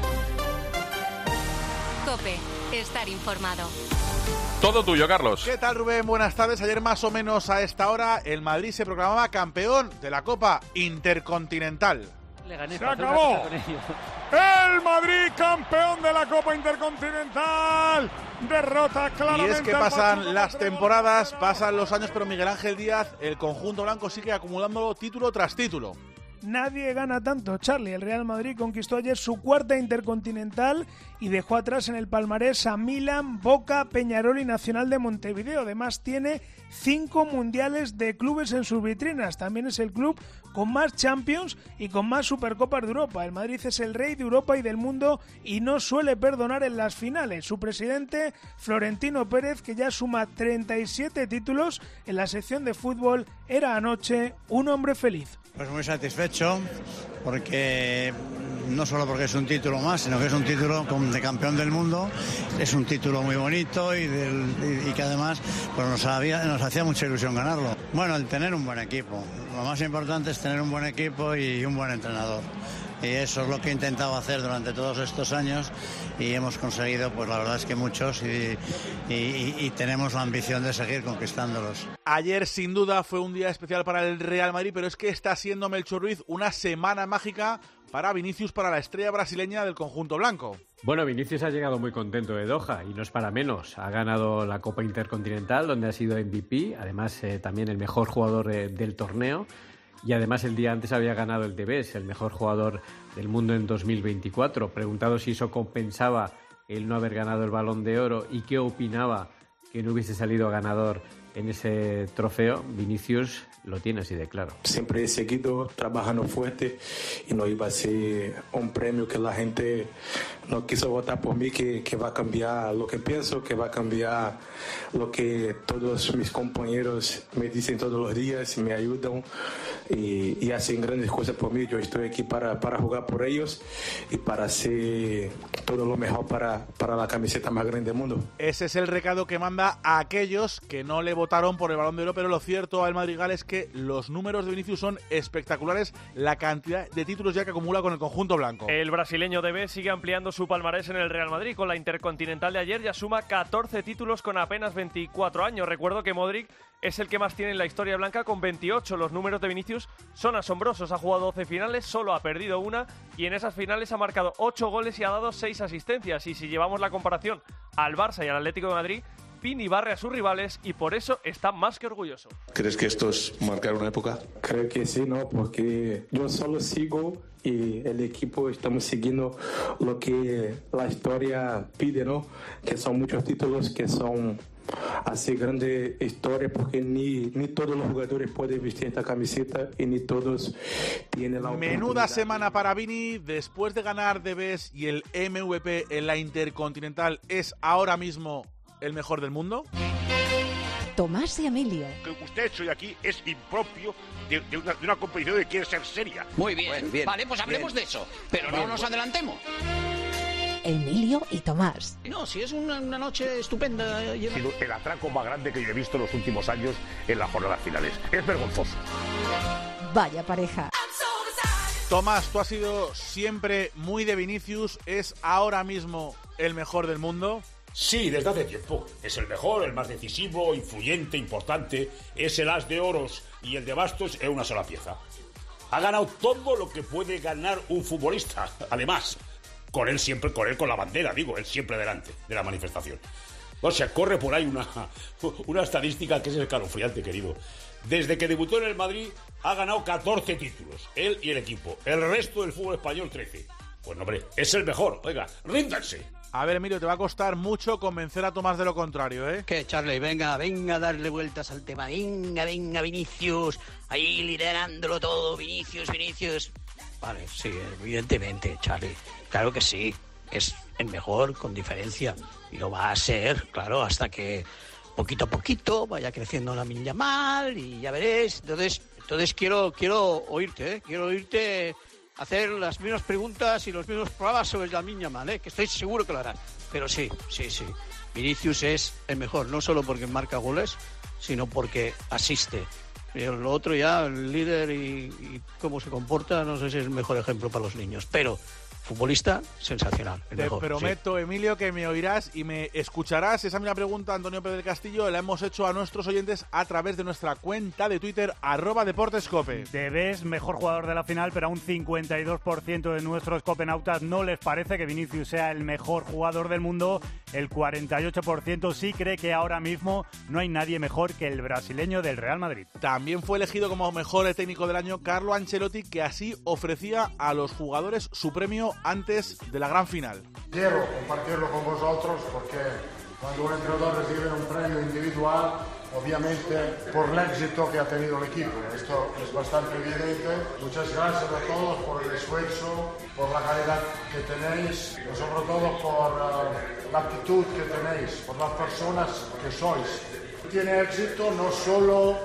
Speaker 4: COPE, estar informado.
Speaker 7: Todo tuyo, Carlos.
Speaker 6: ¿Qué tal, Rubén? Buenas tardes. Ayer más o menos a esta hora el Madrid se proclamaba campeón de la Copa Intercontinental.
Speaker 8: ¡Se acabó! ¡El Madrid campeón de la Copa Intercontinental! Derrota claramente.
Speaker 6: Y es que pasan las temporadas, pasan los años, pero Miguel Ángel Díaz, el conjunto blanco sigue acumulando título tras título.
Speaker 8: Nadie gana tanto, Charlie. El Real Madrid conquistó ayer su cuarta Intercontinental y dejó atrás en el palmarés a Milan, Boca, Peñarol y Nacional de Montevideo. Además tiene 5 mundiales de clubes en sus vitrinas. También es el club con más Champions y con más Supercopas de Europa. El Madrid es el rey de Europa y del mundo y no suele perdonar en las finales. Su presidente, Florentino Pérez, que ya suma 37 títulos en la sección de fútbol, era anoche un hombre feliz.
Speaker 9: Pues muy satisfecho, porque no solo porque es un título más, sino que es un título de campeón del mundo. Es un título muy bonito y que además pues nos hacía mucha ilusión ganarlo. Bueno, el tener un buen equipo. Lo más importante es tener un buen equipo y un buen entrenador. Y eso es lo que he intentado hacer durante todos estos años y hemos conseguido, pues la verdad es que muchos y tenemos la ambición de seguir conquistándolos.
Speaker 6: Ayer sin duda fue un día especial para el Real Madrid, pero es que está siendo, Melchor Ruiz, una semana mágica para Vinicius, para la estrella brasileña del conjunto blanco.
Speaker 10: Bueno, Vinicius ha llegado muy contento de Doha y no es para menos. Ha ganado la Copa Intercontinental, donde ha sido MVP, además también el mejor jugador del torneo. Y además el día antes había ganado el Tevez, el mejor jugador del mundo en 2024. Preguntado si eso compensaba el no haber ganado el Balón de Oro y qué opinaba que no hubiese salido ganador en ese trofeo, Vinicius lo tiene así de claro.
Speaker 11: Siempre he seguido trabajando fuerte y no iba a ser un premio que la gente no quiso votar por mí, que va a cambiar lo que pienso, que va a cambiar lo que todos mis compañeros me dicen todos los días, me ayudan y hacen grandes cosas por mí. Yo estoy aquí para jugar por ellos y para hacer todo lo mejor para la camiseta más grande del mundo.
Speaker 6: Ese es el recado que manda a aquellos que no le votaron por el Balón de Oro, pero lo cierto al Madrigal es que los números de Vinicius son espectaculares, la cantidad de títulos ya que acumula con el conjunto blanco.
Speaker 12: El brasileño Tevez sigue ampliando su palmarés en el Real Madrid. Con la Intercontinental de ayer ya suma 14 títulos con apenas 24 años. Recuerdo que Modric es el que más tiene en la historia blanca con 28. Los números de Vinicius son asombrosos. Ha jugado 12 finales, solo ha perdido una y en esas finales ha marcado 8 goles y ha dado 6 asistencias. Y si llevamos la comparación al Barça y al Atlético de Madrid, Vini barre a sus rivales y por eso está más que orgulloso.
Speaker 11: ¿Crees que esto es marcar una época? Creo que sí, ¿no? Porque yo solo sigo y el equipo estamos siguiendo lo que la historia pide, ¿no? Que son muchos títulos, que son así grande historia, porque ni todos los jugadores pueden vestir esta camiseta y ni todos tienen la oportunidad.
Speaker 6: Menuda semana para Vini, después de ganar Tevez y el MVP en la Intercontinental, es ahora mismo el mejor del mundo.
Speaker 13: Tomás y Emilio.
Speaker 14: Lo que usted ha hecho hoy aquí es impropio de una competición que quiere ser seria.
Speaker 16: Muy bien, bueno, bien vale, pues hablemos de eso, pero no nos adelantemos.
Speaker 13: Emilio y Tomás.
Speaker 16: No, si es una noche estupenda.
Speaker 14: El atraco más grande que yo he visto en los últimos años en las jornadas finales. Es vergonzoso.
Speaker 13: Vaya pareja.
Speaker 6: Tomás, tú has sido siempre muy de Vinicius, ¿es ahora mismo el mejor del mundo?
Speaker 14: Sí, desde hace tiempo. Es el mejor, el más decisivo, influyente, importante. Es el as de oros y el de bastos es una sola pieza. Ha ganado todo lo que puede ganar un futbolista. Además, con él con la bandera, él siempre delante de la manifestación. O sea, corre por ahí una estadística que es escalofriante, querido. Desde que debutó en el Madrid ha ganado 14 títulos, él y el equipo. El resto del fútbol español 13. Pues hombre, es el mejor. Oiga, ríndanse.
Speaker 6: A ver, Emilio, te va a costar mucho convencer a Tomás de lo contrario, ¿eh?
Speaker 1: Que Charlie, venga a darle vueltas al tema. Venga, Vinicius. Ahí liderándolo todo, Vinicius. Vale, sí, evidentemente, Charlie. Claro que sí. Es el mejor, con diferencia. Y lo va a ser, claro, hasta que poquito a poquito vaya creciendo Lamine Yamal y ya veréis. Entonces quiero oírte, Quiero oírte hacer las mismas preguntas y los mismos programas sobre Lamine Yamal, que estoy seguro que lo harán. Pero sí. Vinicius es el mejor, no solo porque marca goles, sino porque asiste. Pero lo otro ya, el líder y cómo se comporta, no sé si es el mejor ejemplo para los niños. Pero futbolista, sensacional.
Speaker 6: Te prometo, sí. Emilio, que me oirás y me escucharás. Esa misma pregunta, Antonio Pérez del Castillo, la hemos hecho a nuestros oyentes a través de nuestra cuenta de Twitter, @deportescope.
Speaker 5: Te ves mejor jugador de la final, pero a un 52% de nuestros copenautas no les parece que Vinicius sea el mejor jugador del mundo. El 48% sí cree que ahora mismo no hay nadie mejor que el brasileño del Real Madrid.
Speaker 6: También fue elegido como mejor técnico del año Carlo Ancelotti, que así ofrecía a los jugadores su premio antes de la gran final.
Speaker 15: Quiero compartirlo con vosotros porque cuando un entrenador recibe un premio individual, obviamente por el éxito que ha tenido el equipo. Esto es bastante evidente. Muchas gracias a todos por el esfuerzo, por la calidad que tenéis, y sobre todo por la actitud que tenéis, por las personas que sois. Tiene éxito no solo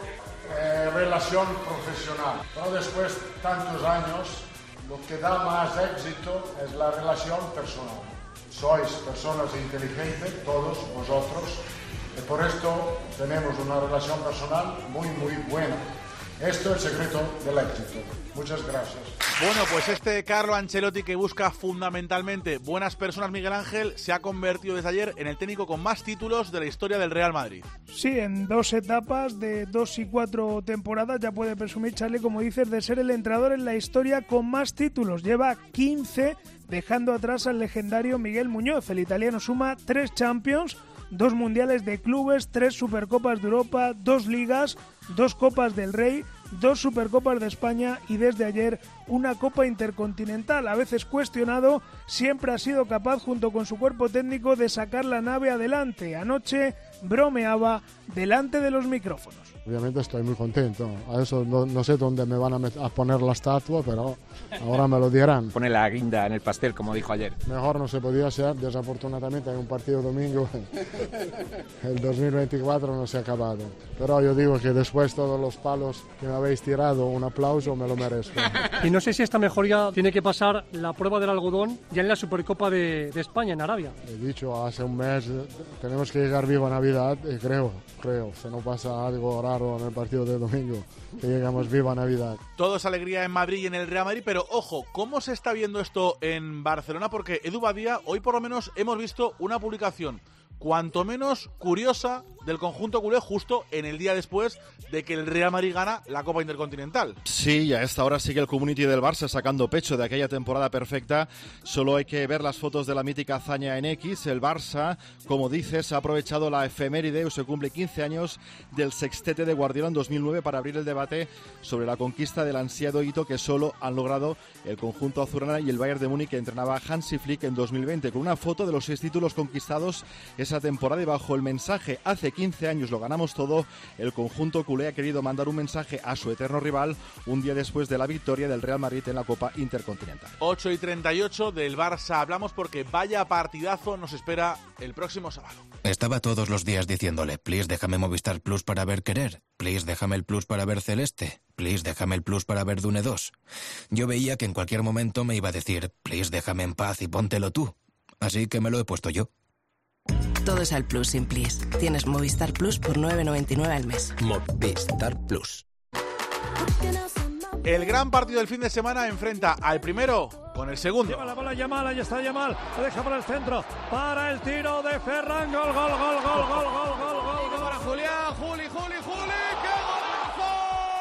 Speaker 15: relación profesional, pero después de tantos años, lo que da más éxito es la relación personal. Sois personas inteligentes, todos vosotros, y por esto tenemos una relación personal muy buena. Esto es el secreto del éxito. Muchas gracias.
Speaker 6: Bueno, pues este Carlo Ancelotti, que busca fundamentalmente buenas personas, Miguel Ángel, se ha convertido desde ayer en el técnico con más títulos de la historia del Real Madrid.
Speaker 8: Sí, en 2 etapas de 2 y 4 temporadas ya puede presumir, Charlie, como dices, de ser el entrenador en la historia con más títulos. Lleva 15, dejando atrás al legendario Miguel Muñoz. El italiano suma 3 Champions, 2 mundiales de clubes, 3 Supercopas de Europa, 2 ligas, 2 Copas del Rey, 2 Supercopas de España y desde ayer una Copa Intercontinental. A veces cuestionado, siempre ha sido capaz junto con su cuerpo técnico de sacar la nave adelante. Anoche bromeaba delante de los micrófonos.
Speaker 15: Obviamente estoy muy contento. A eso no sé dónde me van a poner la estatua, pero ahora me lo dirán.
Speaker 17: Pone la guinda en el pastel, como dijo ayer.
Speaker 15: Mejor no se podía ser, desafortunadamente hay un partido domingo. El 2024 no se ha acabado. Pero yo digo que después todos los palos que me habéis tirado, un aplauso me lo merezco.
Speaker 18: Y no sé si esta mejoría tiene que pasar la prueba del algodón ya en la Supercopa de España, en Arabia.
Speaker 15: He dicho hace un mes, tenemos que llegar vivo a Navidad y creo, si no pasa algo raro en el partido de domingo, que llegamos vivo a Navidad.
Speaker 6: Todo es alegría en Madrid y en el Real Madrid, pero ojo, ¿cómo se está viendo esto en Barcelona? Porque Edu Badía, hoy por lo menos hemos visto una publicación cuanto menos curiosa del conjunto culé justo en el día después de que el Real Madrid gana la Copa Intercontinental.
Speaker 19: Sí, y a esta hora sigue el community del Barça sacando pecho de aquella temporada perfecta. Solo hay que ver las fotos de la mítica hazaña en X. El Barça, como dices, ha aprovechado la efeméride y se cumple 15 años del sextete de Guardiola en 2009 para abrir el debate sobre la conquista del ansiado hito que solo han logrado el conjunto azulgrana y el Bayern de Múnich, que entrenaba Hansi Flick en 2020, con una foto de los 6 títulos conquistados esa temporada y bajo el mensaje "hace 15 años lo ganamos todo", el conjunto culé ha querido mandar un mensaje a su eterno rival un día después de la victoria del Real Madrid en la Copa Intercontinental.
Speaker 6: 8:38 del Barça hablamos porque vaya partidazo nos espera el próximo sábado.
Speaker 20: Estaba todos los días diciéndole: please déjame Movistar Plus para ver Querer, please déjame el Plus para ver Celeste, please déjame el Plus para ver Dune 2. Yo veía que en cualquier momento me iba a decir: please déjame en paz y póntelo tú. Así que me lo he puesto yo.
Speaker 21: Todo es al Plus sin Please. Tienes Movistar Plus por 9,99 al mes.
Speaker 20: Movistar Plus.
Speaker 6: El gran partido del fin de semana enfrenta al primero con el segundo.
Speaker 22: Lleva la bola Yamal, ahí está Yamal, lo deja para el centro, para el tiro de Ferran, gol. Para Julián, Juli, ¡qué golazo!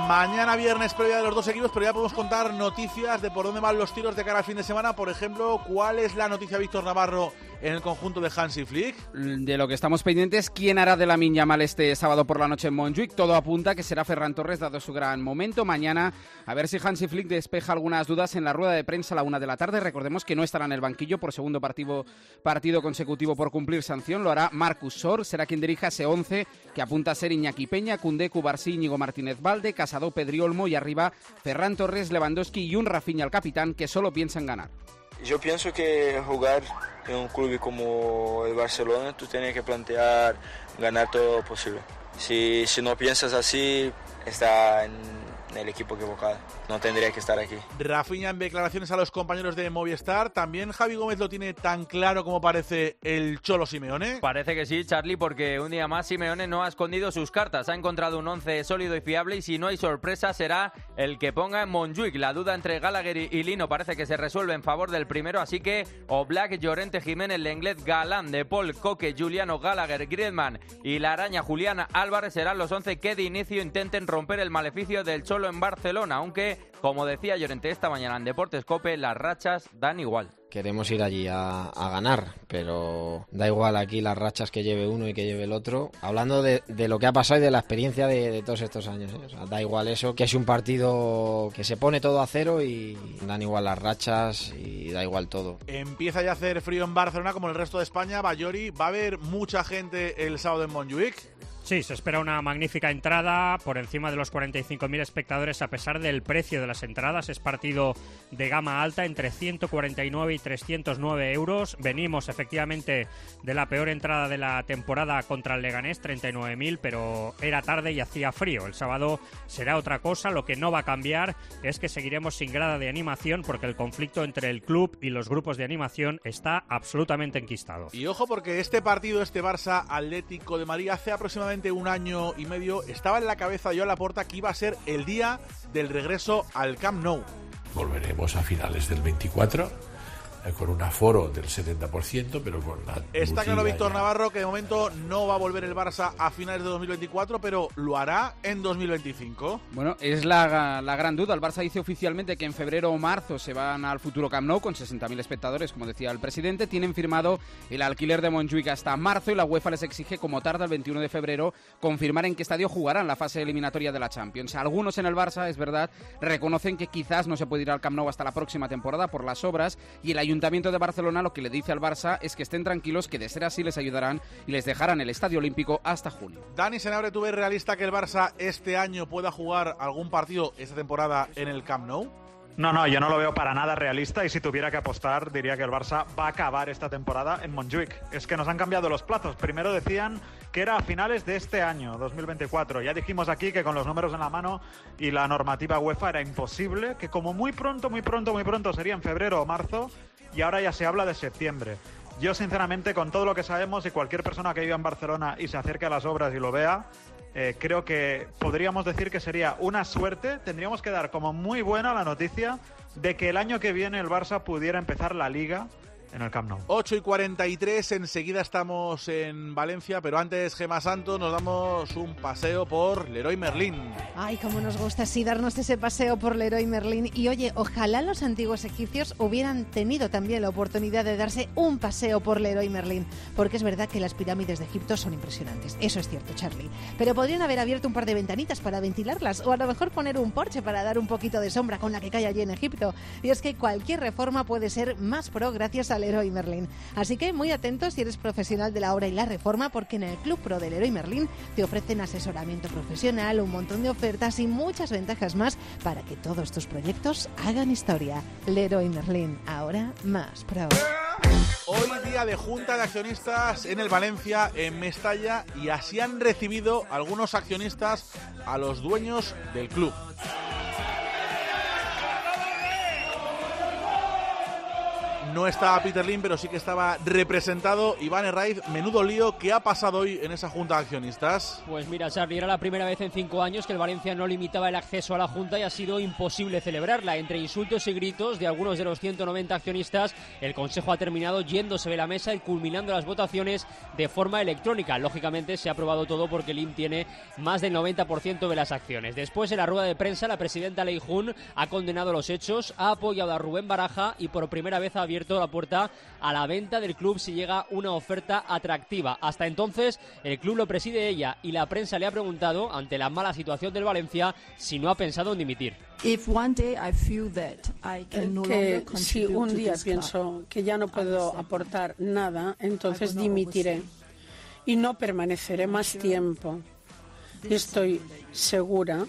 Speaker 6: Mañana viernes previa de los dos equipos, pero ya podemos contar noticias de por dónde van los tiros de cara al fin de semana. Por ejemplo, ¿cuál es la noticia, Víctor Navarro, en el conjunto de Hansi Flick?
Speaker 2: De lo que estamos pendientes, ¿quién hará de Lamine Yamal este sábado por la noche en Montjuic? Todo apunta que será Ferran Torres, dado su gran momento. Mañana, a ver si Hansi Flick despeja algunas dudas en la rueda de prensa a la 1 de la tarde. Recordemos que no estará en el banquillo por segundo partido consecutivo por cumplir sanción. Lo hará Marcus Sor, será quien dirija ese 11 que apunta a ser Iñaki Peña, Koundé, Cubarsí, Íñigo Martínez Valde, Casado, Pedri Olmo y arriba Ferran Torres, Lewandowski y un Rafinha, el capitán, que solo piensa en ganar.
Speaker 3: Yo pienso que jugar en un club como el Barcelona, tú tienes que plantear ganar todo lo posible. Si no piensas así, está en el equipo equivocado. No tendría que estar aquí.
Speaker 6: Rafinha en declaraciones a los compañeros de Movistar. ¿También Javi Gómez lo tiene tan claro como parece el Cholo Simeone?
Speaker 23: Parece que sí, Charlie, porque un día más Simeone no ha escondido sus cartas. Ha encontrado un 11 sólido y fiable y si no hay sorpresa será el que ponga en Montjuic. La duda entre Gallagher y Lino parece que se resuelve en favor del primero, así que Oblak, Llorente, Jiménez, Lenglet, Galán, De Paul, Coque, Juliano, Gallagher, Griezmann y la araña Julián Álvarez serán los 11 que de inicio intenten romper el maleficio del Cholo en Barcelona, aunque, como decía Llorente esta mañana en Deportes COPE, las rachas dan igual.
Speaker 24: Queremos ir allí a ganar, pero da igual aquí las rachas que lleve uno y que lleve el otro. Hablando de lo que ha pasado y de la experiencia de todos estos años, ¿eh? O sea, da igual eso, que es un partido que se pone todo a cero y dan igual las rachas y da igual todo.
Speaker 6: Empieza ya a hacer frío en Barcelona como en el resto de España. Bayori, ¿va a haber mucha gente el sábado en Montjuic?
Speaker 25: Sí, se espera una magnífica entrada por encima de los 45.000 espectadores a pesar del precio de las entradas. Es partido de gama alta entre 149 y 309 euros. Venimos efectivamente de la peor entrada de la temporada contra el Leganés, 39.000, pero era tarde y hacía frío. El sábado será otra cosa. Lo que no va a cambiar es que seguiremos sin grada de animación porque el conflicto entre el club y los grupos de animación está absolutamente enquistado.
Speaker 6: Y ojo porque este partido, este Barça Atlético de Madrid, hace aproximadamente un año y medio estaba en la cabeza de Joan Laporta que iba a ser el día del regreso al Camp Nou.
Speaker 26: Volveremos a finales del 24 con un aforo del 70%, pero con la...
Speaker 6: Está claro, Víctor Navarro, que de momento no va a volver el Barça a finales de 2024, pero lo hará en 2025.
Speaker 2: Bueno, es la gran duda. El Barça dice oficialmente que en febrero o marzo se van al futuro Camp Nou con 60.000 espectadores, como decía el presidente. Tienen firmado el alquiler de Montjuic hasta marzo y la UEFA les exige, como tarda el 21 de febrero, confirmar en qué estadio jugarán la fase eliminatoria de la Champions. Algunos en el Barça, es verdad, reconocen que quizás no se puede ir al Camp Nou hasta la próxima temporada por las obras, y el Ayuntamiento de Barcelona lo que le dice al Barça es que estén tranquilos, que de ser así les ayudarán y les dejarán el Estadio Olímpico hasta junio.
Speaker 6: Dani Senabre, ¿tú ves realista que el Barça este año pueda jugar algún partido esta temporada en el Camp Nou?
Speaker 27: No, yo no lo veo para nada realista y si tuviera que apostar diría que el Barça va a acabar esta temporada en Montjuic. Es que nos han cambiado los plazos. Primero decían que era a finales de este año, 2024. Ya dijimos aquí que con los números en la mano y la normativa UEFA era imposible, que como muy pronto sería en febrero o marzo, y ahora ya se habla de septiembre. Yo sinceramente, con todo lo que sabemos y cualquier persona que viva en Barcelona y se acerque a las obras y lo vea, creo que podríamos decir que sería una suerte. Tendríamos que dar como muy buena la noticia de que el año que viene el Barça pudiera empezar la Liga en el Camp Nou.
Speaker 6: 8:43, enseguida estamos en Valencia, pero antes, Gemma Santos, nos damos un paseo por Leroy Merlin.
Speaker 13: Ay, cómo nos gusta así darnos ese paseo por Leroy Merlin. Y oye, ojalá los antiguos egipcios hubieran tenido también la oportunidad de darse un paseo por Leroy Merlin, porque es verdad que las pirámides de Egipto son impresionantes. Eso es cierto, Charlie. Pero podrían haber abierto un par de ventanitas para ventilarlas, o a lo mejor poner un porche para dar un poquito de sombra con la que cae allí en Egipto. Y es que cualquier reforma puede ser más pro gracias a Leroy Merlin. Así que muy atentos si eres profesional de la obra y la reforma, porque en el Club Pro de Leroy Merlin te ofrecen asesoramiento profesional, un montón de ofertas y muchas ventajas más para que todos tus proyectos hagan historia. Leroy Merlin, ahora más pro.
Speaker 6: Hoy día de junta de accionistas en el Valencia, en Mestalla, y así han recibido algunos accionistas a los dueños del club. no estaba Peter Lim, pero sí que estaba representado Iván Herraiz. Menudo lío, ¿qué ha pasado hoy en esa junta de accionistas?
Speaker 4: Pues mira, Charly, era la primera vez en 5 años que el Valencia no limitaba el acceso a la junta y ha sido imposible celebrarla. Entre insultos y gritos de algunos de los 190 accionistas, el Consejo ha terminado yéndose de la mesa y culminando las votaciones de forma electrónica. Lógicamente se ha aprobado todo porque Lim tiene más del 90% de las acciones. Después, en la rueda de prensa, la presidenta Lei Jun ha condenado los hechos, ha apoyado a Rubén Baraja y por primera vez ha abierto la puerta a la venta del club si llega una oferta atractiva. Hasta entonces, el club lo preside ella y la prensa le ha preguntado, ante la mala situación del Valencia, si no ha pensado en dimitir.
Speaker 7: Que si un día pienso que ya no puedo aportar nada, entonces dimitiré y no permaneceré más tiempo. Estoy segura.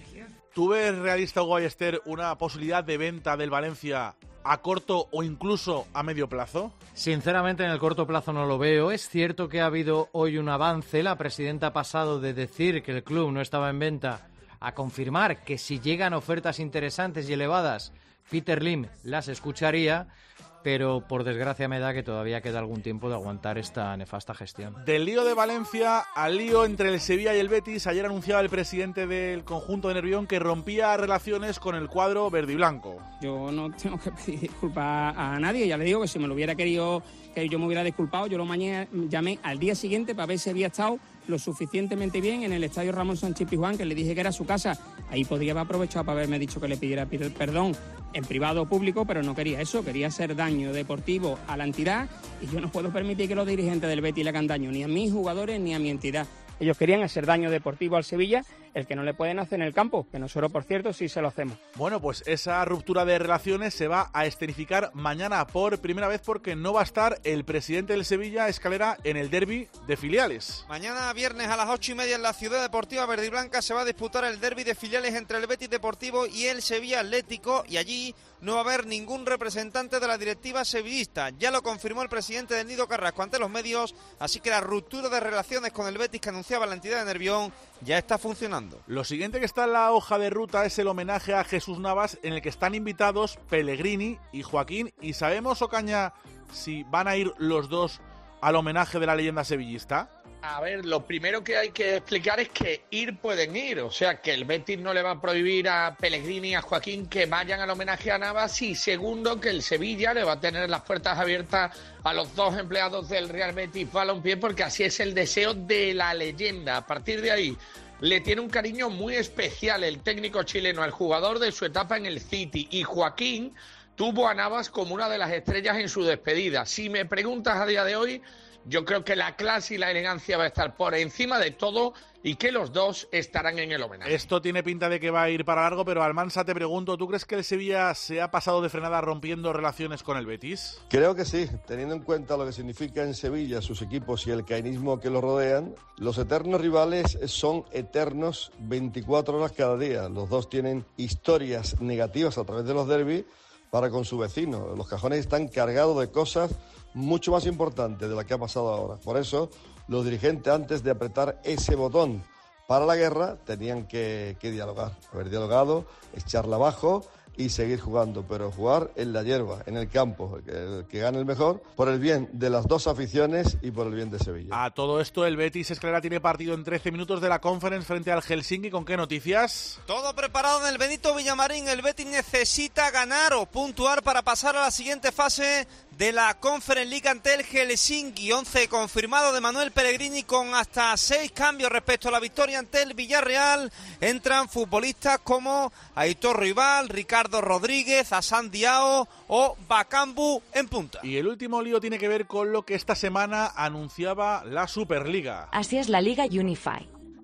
Speaker 6: ¿Tú ves realista, Hugo Ballester, una posibilidad de venta del Valencia a corto o incluso a medio plazo?
Speaker 9: Sinceramente, en el corto plazo no lo veo. Es cierto que ha habido hoy un avance. La presidenta ha pasado de decir que el club no estaba en venta a confirmar que si llegan ofertas interesantes y elevadas, Peter Lim las escucharía, pero por desgracia me da que todavía queda algún tiempo de aguantar esta nefasta gestión.
Speaker 6: Del lío de Valencia al lío entre el Sevilla y el Betis, ayer anunciaba el presidente del conjunto de Nervión que rompía relaciones con el cuadro verde y blanco.
Speaker 10: Yo no tengo que pedir disculpas a nadie, ya le digo que si me lo hubiera querido, que yo me hubiera disculpado, yo lo llamé al día siguiente para ver si había estado lo suficientemente bien en el estadio Ramón Sánchez Pizjuán, que le dije que era su casa. Ahí podría haber aprovechado para haberme dicho que le pidiera perdón en privado o público, pero no quería eso, quería hacer daño deportivo a la entidad y yo no puedo permitir que los dirigentes del Betis le hagan daño ni a mis jugadores ni a mi entidad. Ellos querían hacer daño deportivo al Sevilla, el que no le pueden hacer en el campo, que nosotros, por cierto, sí se lo hacemos.
Speaker 6: Bueno, pues esa ruptura de relaciones se va a escenificar mañana por primera vez porque no va a estar el presidente del Sevilla, Escalera, en el derbi de filiales.
Speaker 11: Mañana viernes a las 8:30 en la Ciudad Deportiva Verde y Blanca se va a disputar el derbi de filiales entre el Betis Deportivo y el Sevilla Atlético y allí no va a haber ningún representante de la directiva sevillista. Ya lo confirmó el presidente del Nido Carrasco ante los medios, así que la ruptura de relaciones con el Betis que anunciaba la entidad de Nervión ya está funcionando.
Speaker 6: Lo siguiente que está en la hoja de ruta es el homenaje a Jesús Navas, en el que están invitados Pellegrini y Joaquín. ¿Y sabemos, Ocaña, si van a ir los dos al homenaje de la leyenda sevillista?
Speaker 12: A ver, lo primero que hay que explicar es que ir pueden ir, o sea que el Betis no le va a prohibir a Pellegrini y a Joaquín que vayan al homenaje a Navas, y segundo que el Sevilla le va a tener las puertas abiertas a los dos empleados del Real Betis Balompié, porque así es el deseo de la leyenda. A partir de ahí le tiene un cariño muy especial el técnico chileno al jugador de su etapa en el City, y Joaquín tuvo a Navas como una de las estrellas en su despedida. Si me preguntas a día de hoy, yo creo que la clase y la elegancia va a estar por encima de todo y que los dos estarán en el homenaje.
Speaker 6: Esto tiene pinta de que va a ir para largo, pero Almansa, te pregunto, ¿tú crees que el Sevilla se ha pasado de frenada rompiendo relaciones con el Betis?
Speaker 16: Creo que sí, teniendo en cuenta lo que significa en Sevilla sus equipos y el caenismo que los rodean. Los eternos rivales son eternos 24 horas cada día. Los dos tienen historias negativas a través de los derbis para con su vecino. Los cajones están cargados de cosas mucho más importante de la que ha pasado ahora. Por eso, los dirigentes, antes de apretar ese botón para la guerra, tenían que dialogar. Haber dialogado, echarla abajo y seguir jugando, pero jugar en la hierba, en el campo, el que gane el mejor, por el bien de las dos aficiones y por el bien de Sevilla.
Speaker 6: A todo esto, el Betis Escalera tiene partido en 13 minutos de la Conference frente al Helsinki. ¿Con qué noticias?
Speaker 11: Todo preparado en el Benito Villamarín. El Betis necesita ganar o puntuar para pasar a la siguiente fase de la Conference League ante el Helsinki. 11 confirmado de Manuel Pellegrini con hasta 6 cambios respecto a la victoria ante el Villarreal. Entran futbolistas como Aitor Rival, Ricardo Rodríguez, Hassan Diao o Bakambu en punta.
Speaker 6: Y el último lío tiene que ver con lo que esta semana anunciaba la Superliga.
Speaker 28: Así es la Liga Unify,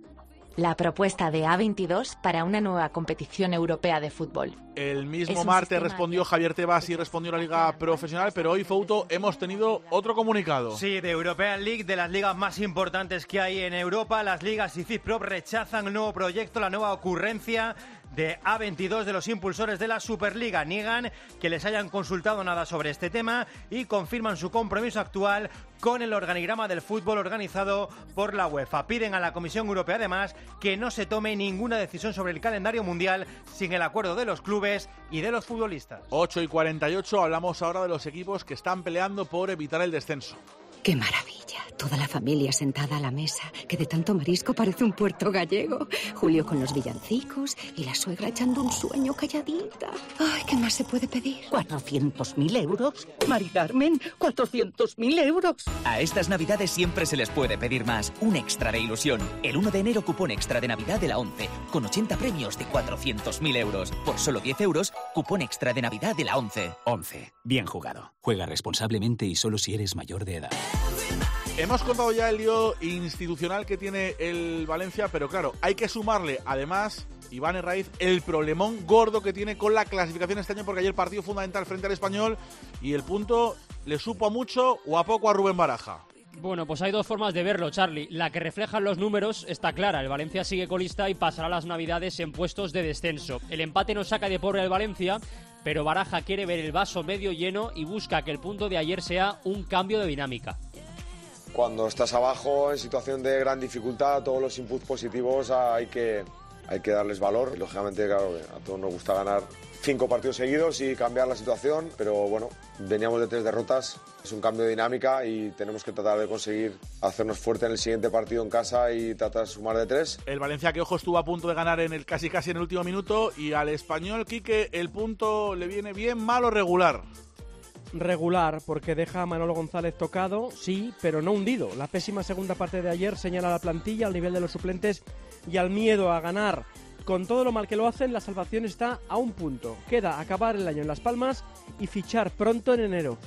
Speaker 28: la propuesta de A22 para una nueva competición europea de fútbol.
Speaker 6: El mismo martes respondió Javier Tebas y respondió la Liga Profesional, pero hoy, Fouto, hemos tenido otro comunicado.
Speaker 29: Sí, de European League, de las ligas más importantes que hay en Europa. Las ligas y FIFPro rechazan el nuevo proyecto, la nueva ocurrencia de A22 de los impulsores de la Superliga. Niegan que les hayan consultado nada sobre este tema y confirman su compromiso actual con el organigrama del fútbol organizado por la UEFA. Piden a la Comisión Europea, además, que no se tome ninguna decisión sobre el calendario mundial sin el acuerdo de los clubes y de los futbolistas.
Speaker 6: 8:48, hablamos ahora de los equipos que están peleando por evitar el descenso.
Speaker 1: ¡Qué maravilla! Toda la familia sentada a la mesa, que de tanto marisco parece un puerto gallego. Julio con los villancicos y la suegra echando un sueño calladita. ¡Ay, qué más se puede pedir!
Speaker 5: ¿400.000 euros? Mari Carmen, ¡400.000 euros!
Speaker 8: A estas Navidades siempre se les puede pedir más. Un extra de ilusión. El 1 de enero, cupón extra de Navidad de la ONCE, con 80 premios de 400.000 euros. Por solo 10 euros, cupón extra de Navidad de la ONCE.
Speaker 14: ONCE. Bien jugado. Juega responsablemente y solo si eres mayor de edad.
Speaker 6: Hemos contado ya el lío institucional que tiene el Valencia, pero claro, hay que sumarle, además, Iván Herraiz, el problemón gordo que tiene con la clasificación este año, porque ayer partido fundamental frente al Español y el punto le supo a mucho o a poco a Rubén Baraja.
Speaker 4: Bueno, pues hay dos formas de verlo, Charlie. La que reflejan los números está clara. El Valencia sigue colista y pasará las Navidades en puestos de descenso. El empate no saca de pobre al Valencia, pero Baraja quiere ver el vaso medio lleno y busca que el punto de ayer sea un cambio de dinámica.
Speaker 15: Cuando estás abajo, en situación de gran dificultad, todos los inputs positivos hay que darles valor. Y, lógicamente, claro, a todos nos gusta ganar 5 partidos seguidos y cambiar la situación, pero bueno, veníamos de 3 derrotas, es un cambio de dinámica y tenemos que tratar de conseguir hacernos fuerte en el siguiente partido en casa y tratar de sumar de 3.
Speaker 6: El Valencia, que ojo, estuvo a punto de ganar en el casi en el último minuto, y al Español, Quique, el punto le viene bien, mal o regular.
Speaker 17: Regular, porque deja a Manolo González tocado, sí, pero no hundido. La pésima segunda parte de ayer señala a la plantilla, al nivel de los suplentes y al miedo a ganar. Con todo lo mal que lo hacen, la salvación está a un punto. Queda acabar el año en Las Palmas y fichar pronto en enero.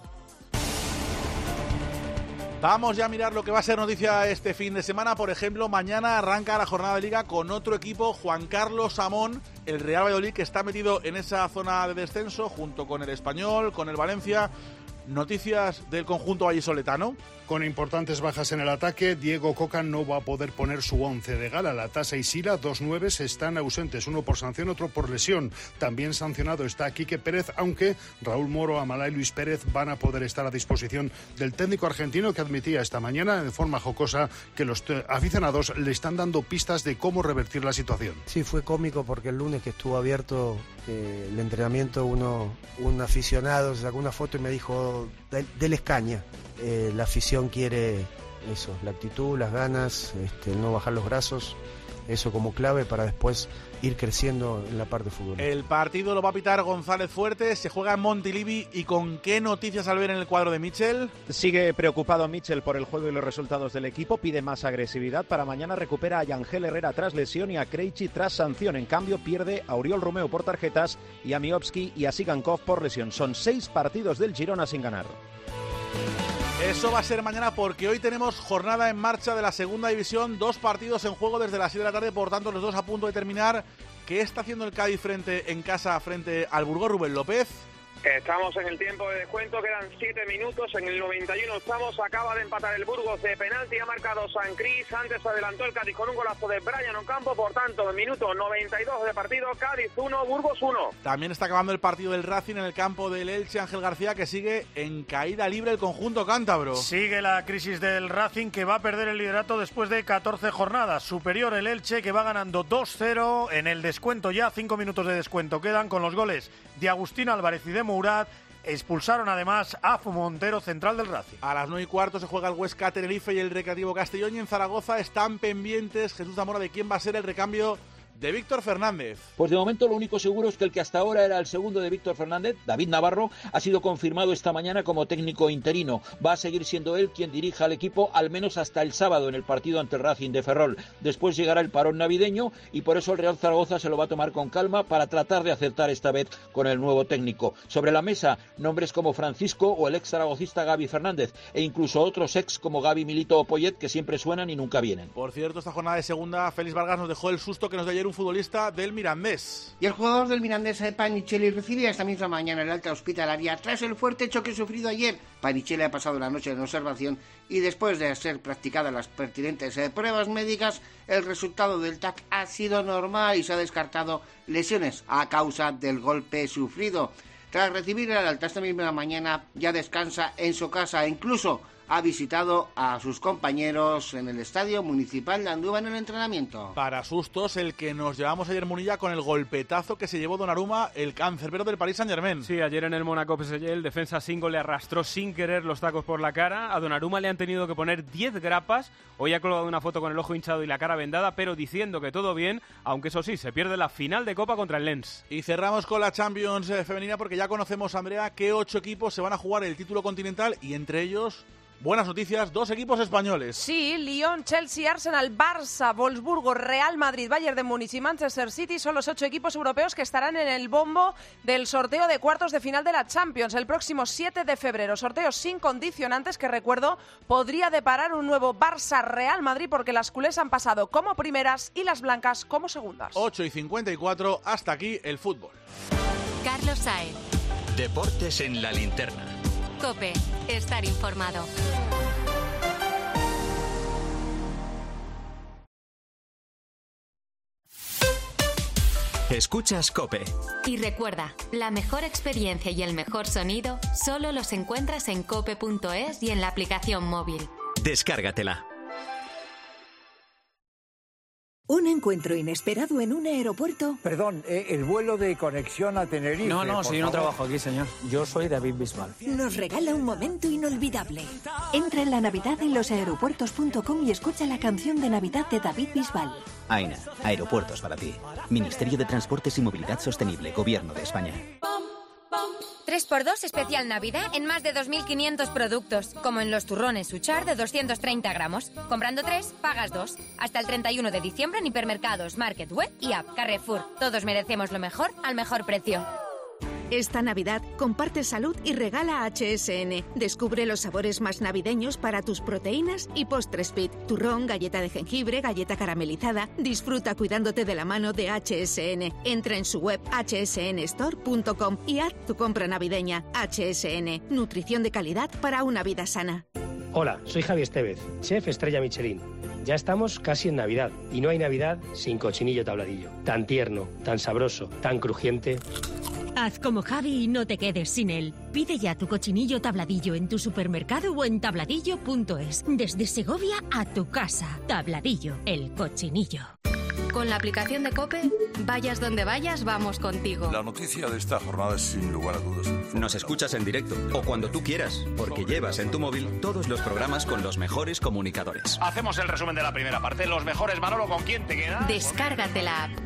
Speaker 6: Vamos ya a mirar lo que va a ser noticia este fin de semana. Por ejemplo, mañana arranca la jornada de Liga con otro equipo, Juan Carlos Amón, el Real Valladolid, que está metido en esa zona de descenso junto con el Español, con el Valencia. Noticias del conjunto vallisoletano.
Speaker 18: Con importantes bajas en el ataque, Diego Coca no va a poder poner su 11 de gala. Latasa y Sila, 2 9s, están ausentes, uno por sanción, otro por lesión. También sancionado está Quique Pérez, aunque Raúl Moro, Amalá y Luis Pérez van a poder estar a disposición del técnico argentino, que admitía esta mañana de forma jocosa que los aficionados le están dando pistas de cómo revertir la situación.
Speaker 19: Sí, fue cómico porque el lunes que estuvo abierto el entrenamiento, un aficionado sacó una foto y me dijo, déles caña. La afición quiere eso, la actitud, las ganas, no bajar los brazos, eso como clave para después ir creciendo en la parte futbolística.
Speaker 6: El partido lo va a pitar González Fuertes, se juega en Montilivi. ¿Y con qué noticias al ver en el cuadro de Mitchell?
Speaker 21: Sigue preocupado Mitchell por el juego y los resultados del equipo, pide más agresividad. Para mañana recupera a Yangel Herrera tras lesión y a Krejci tras sanción. En cambio pierde a Oriol Romeu por tarjetas y a Miovski y a Sigankov por lesión. Son 6 partidos del Girona sin ganar.
Speaker 6: Eso va a ser mañana, porque hoy tenemos jornada en marcha de la segunda división, 2 partidos en juego desde las 7 de la tarde, por tanto los dos a punto de terminar. ¿Qué está haciendo el Cádiz en casa frente al Burgos, Rubén López?
Speaker 30: Estamos en el tiempo de descuento, quedan 7 minutos, en el 91 estamos, acaba de empatar el Burgos de penalti, ha marcado San Cris, antes adelantó el Cádiz con un golazo de Brian Ocampo, por tanto, en minuto 92 de partido, Cádiz 1, Burgos 1.
Speaker 6: También está acabando el partido del Racing en el campo del Elche, Ángel García, que sigue en caída libre el conjunto cántabro.
Speaker 22: Sigue la crisis del Racing, que va a perder el liderato después de 14 jornadas, superior el Elche, que va ganando 2-0 en el descuento ya, 5 minutos de descuento quedan con los goles de Agustín Álvarez y de Mourad. Expulsaron además a Montero, central del Racing.
Speaker 6: A las 9:15 se juega el Huesca Tenerife y el Recreativo Castellón, y en Zaragoza están pendientes, Jesús Zamora, de quién va a ser el recambio de Víctor Fernández.
Speaker 31: Pues de momento lo único seguro es que el que hasta ahora era el segundo de Víctor Fernández, David Navarro, ha sido confirmado esta mañana como técnico interino. Va a seguir siendo él quien dirija al equipo al menos hasta el sábado en el partido ante el Racing de Ferrol. Después llegará el parón navideño y por eso el Real Zaragoza se lo va a tomar con calma para tratar de acertar esta vez con el nuevo técnico. Sobre la mesa, nombres como Francisco o el ex zaragocista Gaby Fernández, e incluso otros ex como Gaby Milito o Poyet, que siempre suenan y nunca vienen.
Speaker 6: Por cierto, esta jornada de segunda, Félix Vargas nos dejó el susto que nos dio ayer un futbolista del Mirandés.
Speaker 2: Y el jugador del Mirandés, Panichelli, recibía esta misma mañana el alta hospitalaria tras el fuerte choque sufrido ayer. Panichelli ha pasado la noche en observación y después de ser practicadas las pertinentes pruebas médicas, el resultado del TAC ha sido normal y se ha descartado lesiones a causa del golpe sufrido. Tras recibir el alta esta misma mañana, ya descansa en su casa e incluso ha visitado a sus compañeros en el Estadio Municipal de Andúba en el entrenamiento.
Speaker 6: Para sustos, el que nos llevamos ayer, Munilla, con el golpetazo que se llevó Donnarumma, el cancerbero del Paris Saint-Germain.
Speaker 3: Sí, ayer en el Mónaco PSG el defensa Singo le arrastró sin querer los tacos por la cara. A Donnarumma le han tenido que poner 10 grapas. Hoy ha colgado una foto con el ojo hinchado y la cara vendada, pero diciendo que todo bien, aunque eso sí, se pierde la final de Copa contra el Lens.
Speaker 6: Y cerramos con la Champions femenina porque ya conocemos, Andrea, que 8 equipos se van a jugar el título continental y entre ellos... buenas noticias, 2 equipos españoles.
Speaker 7: Sí, Lyon, Chelsea, Arsenal, Barça, Wolfsburgo, Real Madrid, Bayern de Múnich y Manchester City son los 8 equipos europeos que estarán en el bombo del sorteo de cuartos de final de la Champions el próximo 7 de febrero. Sorteo sin condicionantes que, recuerdo, podría deparar un nuevo Barça-Real Madrid porque las culés han pasado como primeras y las blancas como segundas.
Speaker 6: 8:54, hasta aquí el fútbol.
Speaker 9: Carlos Saez.
Speaker 13: Deportes en la linterna.
Speaker 9: COPE, estar informado.
Speaker 13: Escuchas COPE.
Speaker 9: Y recuerda, la mejor experiencia y el mejor sonido solo los encuentras en cope.es y en la aplicación móvil.
Speaker 13: Descárgatela.
Speaker 20: ¿Un encuentro inesperado en un aeropuerto?
Speaker 23: Perdón, el vuelo de conexión a Tenerife.
Speaker 24: No, si yo no trabajo aquí, señor. Yo soy David Bisbal.
Speaker 20: Nos regala un momento inolvidable.
Speaker 25: Entra en la Navidad en losaeropuertos.com y escucha la canción de Navidad de David Bisbal.
Speaker 26: AENA, aeropuertos para ti. Ministerio de Transportes y Movilidad Sostenible, Gobierno de España.
Speaker 27: 3x2 especial Navidad en más de 2.500 productos, como en los turrones Suchar de 230 gramos. Comprando 3, pagas 2. Hasta el 31 de diciembre en hipermercados, Market, Web y App. Carrefour. Todos merecemos lo mejor al mejor precio.
Speaker 25: Esta Navidad comparte salud y regala HSN. Descubre los sabores más navideños para tus proteínas y postres fit. Turrón, galleta de jengibre, galleta caramelizada. Disfruta cuidándote de la mano de HSN. Entra en su web hsnstore.com y haz tu compra navideña. HSN. Nutrición de calidad para una vida sana.
Speaker 32: Hola, soy Javi Estevez, chef estrella Michelin. Ya estamos casi en Navidad y no hay Navidad sin cochinillo tabladillo. Tan tierno, tan sabroso, tan crujiente.
Speaker 33: Haz como Javi y no te quedes sin él. Pide ya tu cochinillo tabladillo en tu supermercado o en tabladillo.es. Desde Segovia a tu casa. Tabladillo, el cochinillo.
Speaker 27: Con la aplicación de COPE, vayas donde vayas, vamos contigo.
Speaker 34: La noticia de esta jornada es sin lugar a dudas.
Speaker 35: Nos escuchas en directo o cuando tú quieras, porque llevas en tu móvil todos los programas con los mejores comunicadores.
Speaker 22: Hacemos el resumen de la primera parte. Los mejores, Manolo, ¿con quién te quedas?
Speaker 27: Descárgate la app.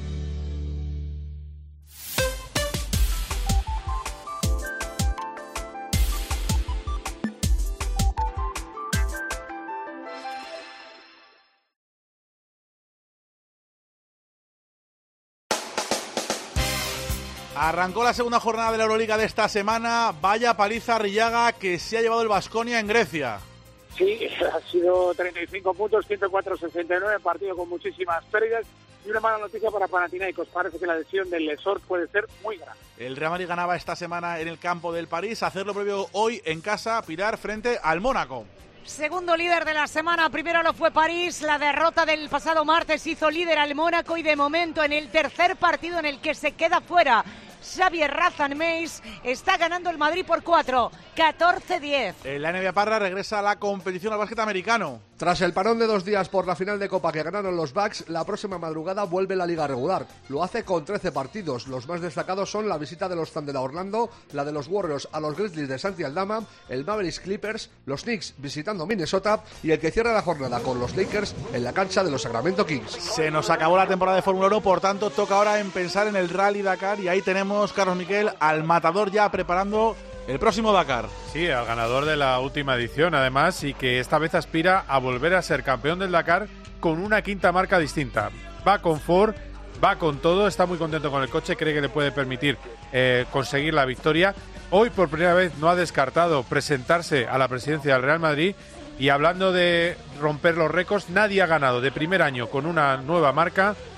Speaker 6: Arrancó la segunda jornada de la Euroliga de esta semana. Vaya paliza Arrillaga que se ha llevado el Baskonia en Grecia.
Speaker 30: Sí, ha sido 35 puntos, 104-69, partido con muchísimas pérdidas y una mala noticia para Panathinaikos. Parece que la lesión del Lesor puede ser muy grave.
Speaker 6: El Real Madrid ganaba esta semana en el campo del París. Hacerlo previo hoy en casa, Pilar, frente al Mónaco.
Speaker 36: Segundo líder de la semana, primero lo fue París, la derrota del pasado martes hizo líder al Mónaco y de momento en el tercer partido en el que se queda fuera Xavier Razan-Meis, está ganando el Madrid por 4, 14-10.
Speaker 6: En la NBA Parra regresa a la competición al básquet americano.
Speaker 37: Tras el parón de 2 días por la final de Copa que ganaron los Bucks, la próxima madrugada vuelve la liga regular. Lo hace con 13 partidos. Los más destacados son la visita de los Thunder a Orlando, la de los Warriors a los Grizzlies de Santi Aldama, el Mavericks Clippers, los Knicks visitando Minnesota y el que cierra la jornada con los Lakers en la cancha de los Sacramento Kings.
Speaker 6: Se nos acabó la temporada de Fórmula 1, por tanto toca ahora en pensar en el Rally Dakar y ahí tenemos, Carlos Miquel, al matador ya preparando el próximo Dakar.
Speaker 38: Sí, al ganador de la última edición, además, y que esta vez aspira a volver a ser campeón del Dakar con una quinta marca distinta. Va con Ford, va con todo, está muy contento con el coche, cree que le puede permitir conseguir la victoria. Hoy, por primera vez, no ha descartado presentarse a la presidencia del Real Madrid. Y hablando de romper los récords, nadie ha ganado de primer año con una nueva marca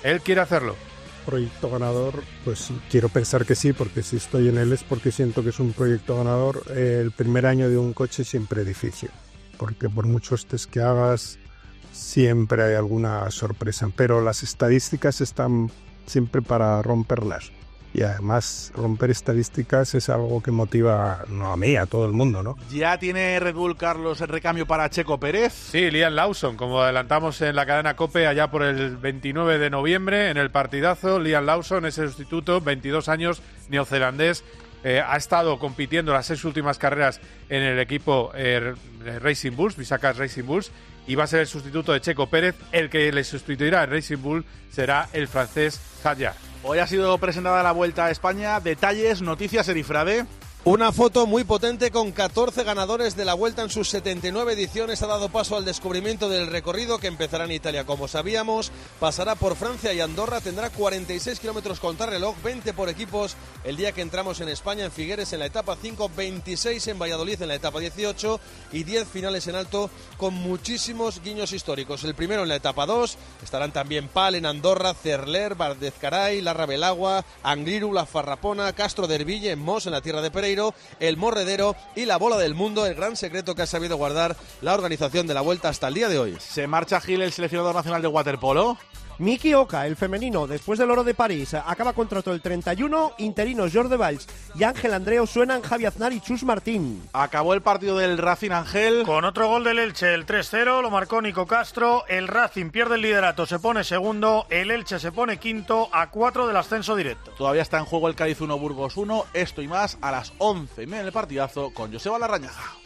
Speaker 38: Él quiere hacerlo.
Speaker 1: Proyecto ganador, pues quiero pensar que sí, porque si estoy en él es porque siento que es un proyecto ganador. El primer año de un coche siempre es difícil, porque por muchos test que hagas siempre hay alguna sorpresa, pero las estadísticas están siempre para romperlas. Y además romper estadísticas es algo que motiva, no a mí, a todo el mundo, ¿no?
Speaker 6: ¿Ya tiene Red Bull, Carlos, el recambio para Checo Pérez?
Speaker 38: Sí, Liam Lawson, como adelantamos en la cadena COPE allá por el 29 de noviembre, en el partidazo, Liam Lawson es el sustituto, 22 años, neozelandés, ha estado compitiendo las 6 últimas carreras en el equipo Racing Bulls, Visacas Racing Bulls, y va a ser el sustituto de Checo Pérez. El que le sustituirá en Racing Bull será el francés Hadjar.
Speaker 6: Hoy ha sido presentada la Vuelta a España. Detalles, noticias, Erifrade.
Speaker 2: Una foto muy potente con 14 ganadores de la Vuelta en sus 79 ediciones. Ha dado paso al descubrimiento del recorrido que empezará en Italia, como sabíamos. Pasará por Francia y Andorra. Tendrá 46 kilómetros contra reloj, 20 por equipos. El día que entramos en España, en Figueres en la etapa 5, 26 en Valladolid en la etapa 18 y 10 finales en alto con muchísimos guiños históricos. El primero en la etapa 2. Estarán también Pal en Andorra, Cerler, Bardezcaray, Larra Belagua, Angliru, La Farrapona, Castro de Herville en Mos, en la tierra de Pereiro, el Morredero y la Bola del Mundo, el gran secreto que ha sabido guardar la organización de la Vuelta hasta el día de hoy.
Speaker 6: ¿Se marcha Gil, el seleccionador nacional de waterpolo?
Speaker 4: Miki Oka, el femenino, después del Oro de París, acaba contrato el 31, interinos Jordi Valls y Ángel Andreu suenan Javi Aznar y Chus Martín.
Speaker 6: Acabó el partido del Racing, Ángel.
Speaker 22: Con otro gol del Elche, el 3-0, lo marcó Nico Castro, el Racing pierde el liderato, se pone segundo, el Elche se pone quinto a 4 del ascenso directo.
Speaker 6: Todavía está en juego el Cádiz 1, Burgos 1, esto y más a las 11:30 en el partidazo con Joseba Larrañaga.